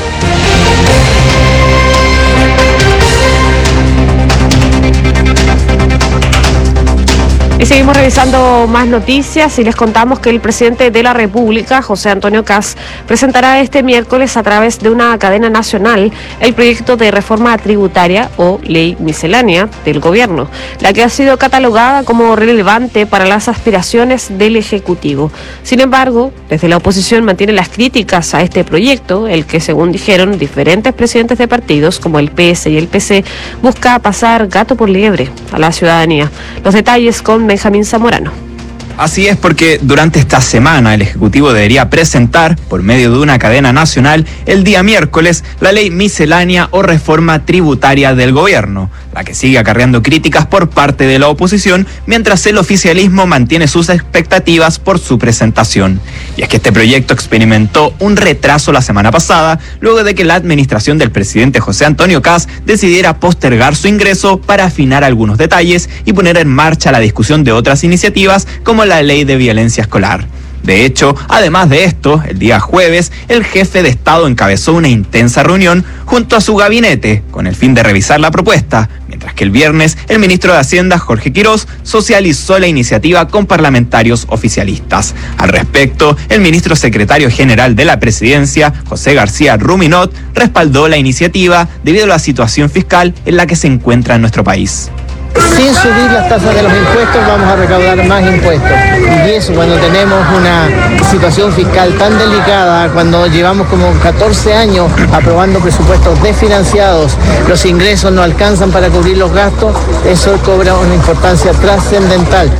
Y seguimos revisando más noticias y les contamos que el presidente de la República, José Antonio Kast, presentará este miércoles a través de una cadena nacional el proyecto de reforma tributaria o ley miscelánea del gobierno, la que ha sido catalogada como relevante para las aspiraciones del Ejecutivo. Sin embargo, desde la oposición mantiene las críticas a este proyecto, el que, según dijeron diferentes presidentes de partidos como el P S y el P C, busca pasar gato por liebre a la ciudadanía. Los detalles con Benjamín Zamorano. Así es, porque durante esta semana el Ejecutivo debería presentar, por medio de una cadena nacional, el día miércoles, la ley miscelánea o reforma tributaria del gobierno, la que sigue acarreando críticas por parte de la oposición, mientras el oficialismo mantiene sus expectativas por su presentación. Y es que este proyecto experimentó un retraso la semana pasada, luego de que la administración del presidente José Antonio Kast decidiera postergar su ingreso para afinar algunos detalles y poner en marcha la discusión de otras iniciativas, como la ley de violencia escolar. De hecho, además de esto, el día jueves, el jefe de Estado encabezó una intensa reunión junto a su gabinete con el fin de revisar la propuesta, mientras que el viernes el ministro de Hacienda, Jorge Quirós, socializó la iniciativa con parlamentarios oficialistas. Al respecto, el ministro secretario general de la Presidencia, José García Ruminot, respaldó la iniciativa debido a la situación fiscal en la que se encuentra en nuestro país. Sin subir las tasas de los impuestos vamos a recaudar más impuestos. Y eso cuando tenemos una situación fiscal tan delicada, cuando llevamos como catorce años aprobando presupuestos desfinanciados, los ingresos no alcanzan para cubrir los gastos, eso cobra una importancia trascendental.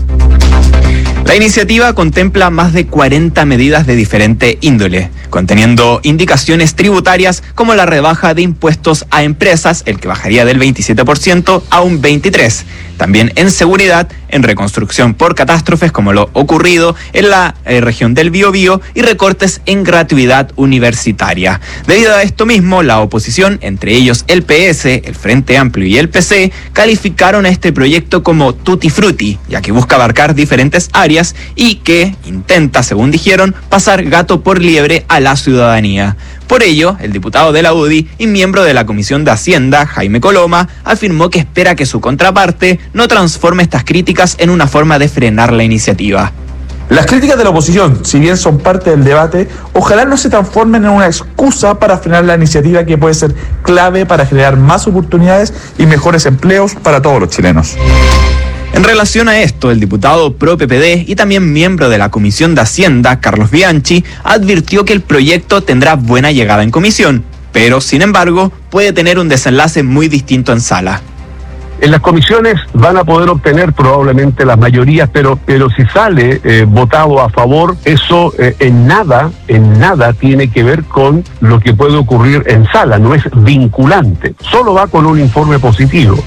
La iniciativa contempla más de cuarenta medidas de diferente índole, conteniendo indicaciones tributarias como la rebaja de impuestos a empresas, el que bajaría del veintisiete por ciento a un veintitrés por ciento. También en seguridad, en reconstrucción por catástrofes como lo ocurrido en la eh, región del Biobío y recortes en gratuidad universitaria. Debido a esto mismo, la oposición, entre ellos el P S, el Frente Amplio y el P C, calificaron a este proyecto como tutti frutti, ya que busca abarcar diferentes áreas y que intenta, según dijeron, pasar gato por liebre a la ciudadanía. Por ello, el diputado de la U D I y miembro de la Comisión de Hacienda, Jaime Coloma, afirmó que espera que su contraparte no transforme estas críticas en una forma de frenar la iniciativa. Las críticas de la oposición, si bien son parte del debate, ojalá no se transformen en una excusa para frenar la iniciativa que puede ser clave para generar más oportunidades y mejores empleos para todos los chilenos. En relación a esto, el diputado pro P P D y también miembro de la Comisión de Hacienda, Carlos Bianchi, advirtió que el proyecto tendrá buena llegada en comisión, pero, sin embargo, puede tener un desenlace muy distinto en sala. En las comisiones van a poder obtener probablemente las mayorías, pero pero si sale eh, votado a favor, eso eh, en nada, en nada tiene que ver con lo que puede ocurrir en sala, no es vinculante, solo va con un informe positivo.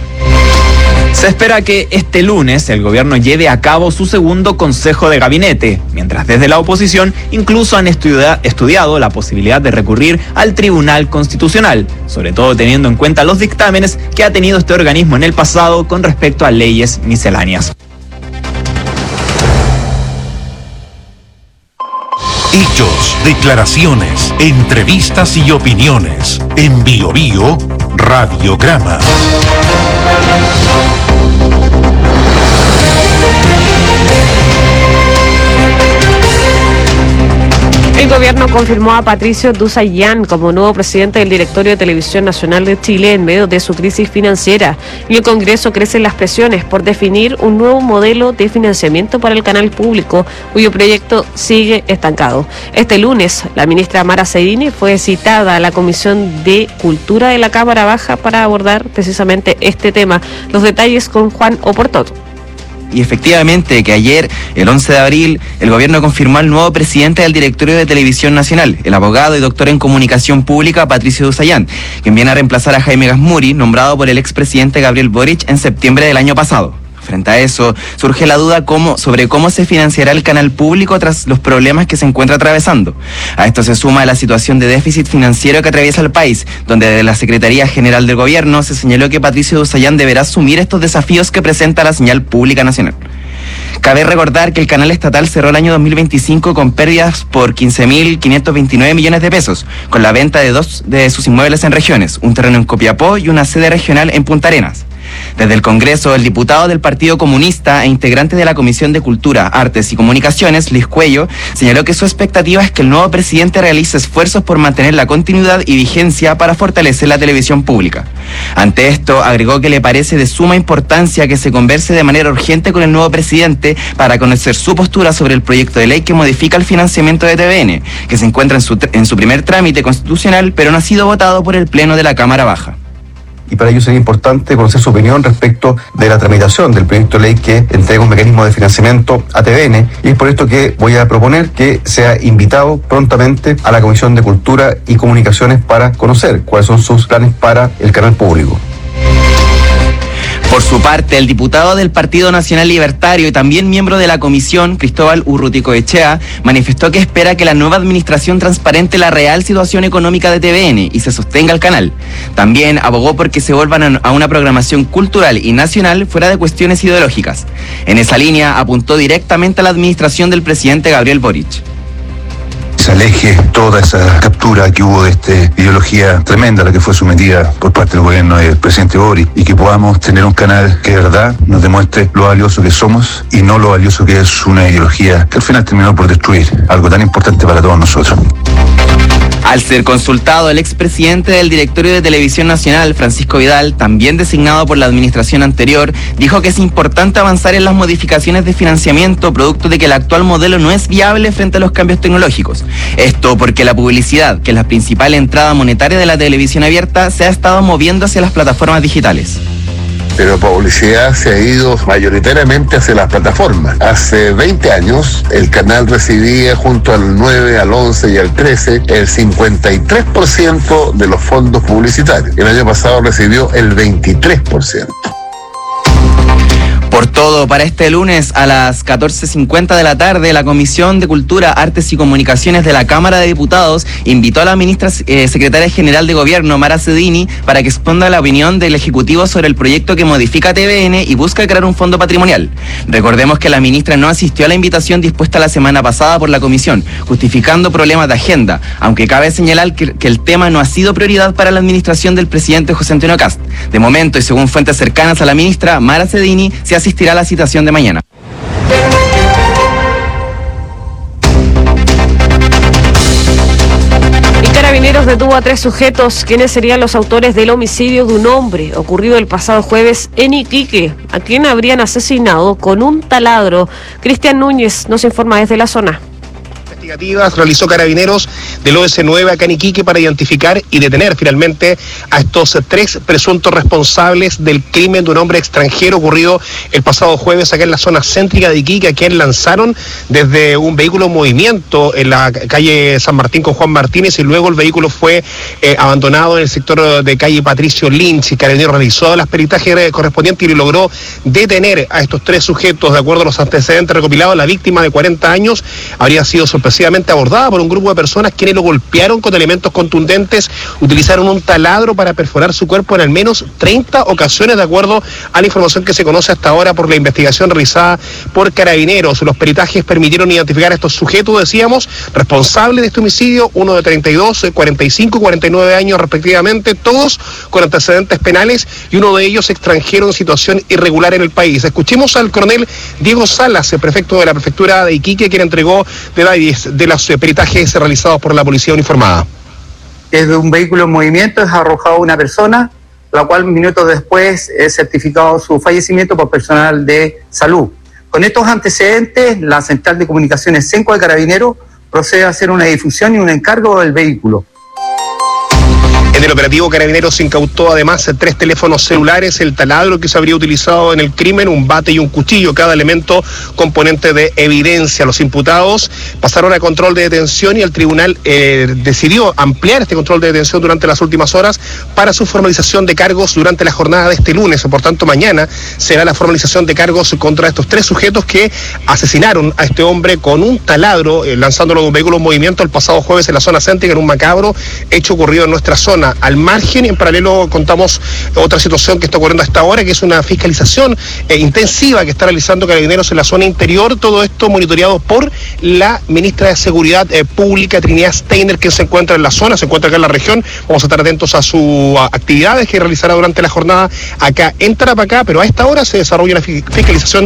Se espera que este lunes el gobierno lleve a cabo su segundo consejo de gabinete, mientras desde la oposición incluso han estudia- estudiado la posibilidad de recurrir al Tribunal Constitucional, sobre todo teniendo en cuenta los dictámenes que ha tenido este organismo en el pasado con respecto a leyes misceláneas. Hechos, declaraciones, entrevistas y opiniones. En Bio Bio, Radiograma. El gobierno confirmó a Patricio Duzayán como nuevo presidente del Directorio de Televisión Nacional de Chile en medio de su crisis financiera. En el Congreso crecen las presiones por definir un nuevo modelo de financiamiento para el canal público, cuyo proyecto sigue estancado. Este lunes, la ministra Mara Cedini fue citada a la Comisión de Cultura de la Cámara Baja para abordar precisamente este tema. Los detalles con Juan Oportot. Y efectivamente que ayer, el once de abril, el gobierno confirmó al nuevo presidente del Directorio de Televisión Nacional, el abogado y doctor en comunicación pública Patricio Duzayán, quien viene a reemplazar a Jaime Gasmuri, nombrado por el expresidente Gabriel Boric en septiembre del año pasado. Frente a eso, surge la duda cómo, sobre cómo se financiará el canal público tras los problemas que se encuentra atravesando. A esto se suma la situación de déficit financiero que atraviesa el país, donde desde la Secretaría General del Gobierno se señaló que Patricio Duzayán deberá asumir estos desafíos que presenta la señal pública nacional. Cabe recordar que el canal estatal cerró el año dos mil veinticinco con pérdidas por quince mil quinientos veintinueve millones de pesos, con la venta de dos de sus inmuebles en regiones, un terreno en Copiapó y una sede regional en Punta Arenas. Desde el Congreso, el diputado del Partido Comunista e integrante de la Comisión de Cultura, Artes y Comunicaciones, Luis Cuello, señaló que su expectativa es que el nuevo presidente realice esfuerzos por mantener la continuidad y vigencia para fortalecer la televisión pública. Ante esto, agregó que le parece de suma importancia que se converse de manera urgente con el nuevo presidente para conocer su postura sobre el proyecto de ley que modifica el financiamiento de T V N, que se encuentra en su, en su primer trámite constitucional, pero no ha sido votado por el Pleno de la Cámara Baja. Y para ello sería importante conocer su opinión respecto de la tramitación del proyecto de ley que entrega un mecanismo de financiamiento a T V N, y es por esto que voy a proponer que sea invitado prontamente a la Comisión de Cultura y Comunicaciones para conocer cuáles son sus planes para el canal público. Por su parte, el diputado del Partido Nacional Libertario y también miembro de la comisión, Cristóbal Urruticoechea, manifestó que espera que la nueva administración transparente la real situación económica de T V N y se sostenga el canal. También abogó por que se vuelvan a una programación cultural y nacional fuera de cuestiones ideológicas. En esa línea, apuntó directamente a la administración del presidente Gabriel Boric. Se aleje toda esa captura que hubo de esta ideología tremenda a la que fue sometida por parte del gobierno del presidente Boric, y que podamos tener un canal que de verdad nos demuestre lo valioso que somos y no lo valioso que es una ideología que al final terminó por destruir algo tan importante para todos nosotros. Al ser consultado, el expresidente del Directorio de Televisión Nacional, Francisco Vidal, también designado por la administración anterior, dijo que es importante avanzar en las modificaciones de financiamiento producto de que el actual modelo no es viable frente a los cambios tecnológicos. Esto porque la publicidad, que es la principal entrada monetaria de la televisión abierta, se ha estado moviendo hacia las plataformas digitales. Pero publicidad se ha ido mayoritariamente hacia las plataformas. Hace veinte años el canal recibía junto al nueve, al once y al trece el cincuenta y tres por ciento de los fondos publicitarios. El año pasado recibió el veintitrés por ciento. Por todo, para este lunes a las catorce cincuenta de la tarde, la Comisión de Cultura, Artes y Comunicaciones de la Cámara de Diputados invitó a la ministra eh, secretaria general de Gobierno, Mara Cedini, para que exponga la opinión del Ejecutivo sobre el proyecto que modifica T V N y busca crear un fondo patrimonial. Recordemos que la ministra no asistió a la invitación dispuesta la semana pasada por la Comisión, justificando problemas de agenda, aunque cabe señalar que, que el tema no ha sido prioridad para la administración del presidente José Antonio Kast. De momento, y según fuentes cercanas a la ministra, Mara Cedini se asistirá a la citación de mañana. Y Carabineros detuvo a tres sujetos, quienes serían los autores del homicidio de un hombre ocurrido el pasado jueves en Iquique, a quien habrían asesinado con un taladro. Cristian Núñez nos informa desde la zona. Investigativas realizó Carabineros del O S nueve acá en Iquique para identificar y detener finalmente a estos tres presuntos responsables del crimen de un hombre extranjero ocurrido el pasado jueves acá en la zona céntrica de Iquique, a quien lanzaron desde un vehículo en movimiento en la calle San Martín con Juan Martínez, y luego el vehículo fue eh, abandonado en el sector de calle Patricio Lynch, y Carabineros realizó las peritajes correspondientes y logró detener a estos tres sujetos. De acuerdo a los antecedentes recopilados, la víctima de cuarenta años habría sido sorprendida abordada por un grupo de personas quienes lo golpearon con elementos contundentes, utilizaron un taladro para perforar su cuerpo en al menos treinta ocasiones, de acuerdo a la información que se conoce hasta ahora por la investigación realizada por Carabineros. Los peritajes permitieron identificar a estos sujetos, decíamos, responsables de este homicidio, uno de treinta y dos, cuarenta y cinco y cuarenta y nueve años respectivamente, todos con antecedentes penales, y uno de ellos extranjero en situación irregular en el país. Escuchemos al coronel Diego Salas, el prefecto de la prefectura de Iquique, quien entregó detalles detalles de los peritajes realizados por la policía uniformada. Desde un vehículo en movimiento es arrojado una persona, la cual minutos después es certificado su fallecimiento por personal de salud. Con estos antecedentes, la Central de Comunicaciones Senco de Carabineros procede a hacer una difusión y un encargo del vehículo. En el operativo Carabineros se incautó además tres teléfonos celulares, el taladro que se habría utilizado en el crimen, un bate y un cuchillo, cada elemento componente de evidencia. Los imputados pasaron a control de detención y el tribunal eh, decidió ampliar este control de detención durante las últimas horas para su formalización de cargos durante la jornada de este lunes. Por tanto, mañana será la formalización de cargos contra estos tres sujetos que asesinaron a este hombre con un taladro, eh, lanzándolo de un vehículo en movimiento el pasado jueves en la zona céntrica, en un macabro hecho ocurrido en nuestra zona. Al margen, en paralelo, contamos otra situación que está ocurriendo a esta hora, que es una fiscalización eh, intensiva que está realizando Carabineros en la zona interior. Todo esto monitoreado por la ministra de Seguridad eh, Pública, Trinidad Steiner, que se encuentra en la zona, se encuentra acá en la región. Vamos a estar atentos a sus actividades que realizará durante la jornada acá en Tarapacá, pero a esta hora se desarrolla una fiscalización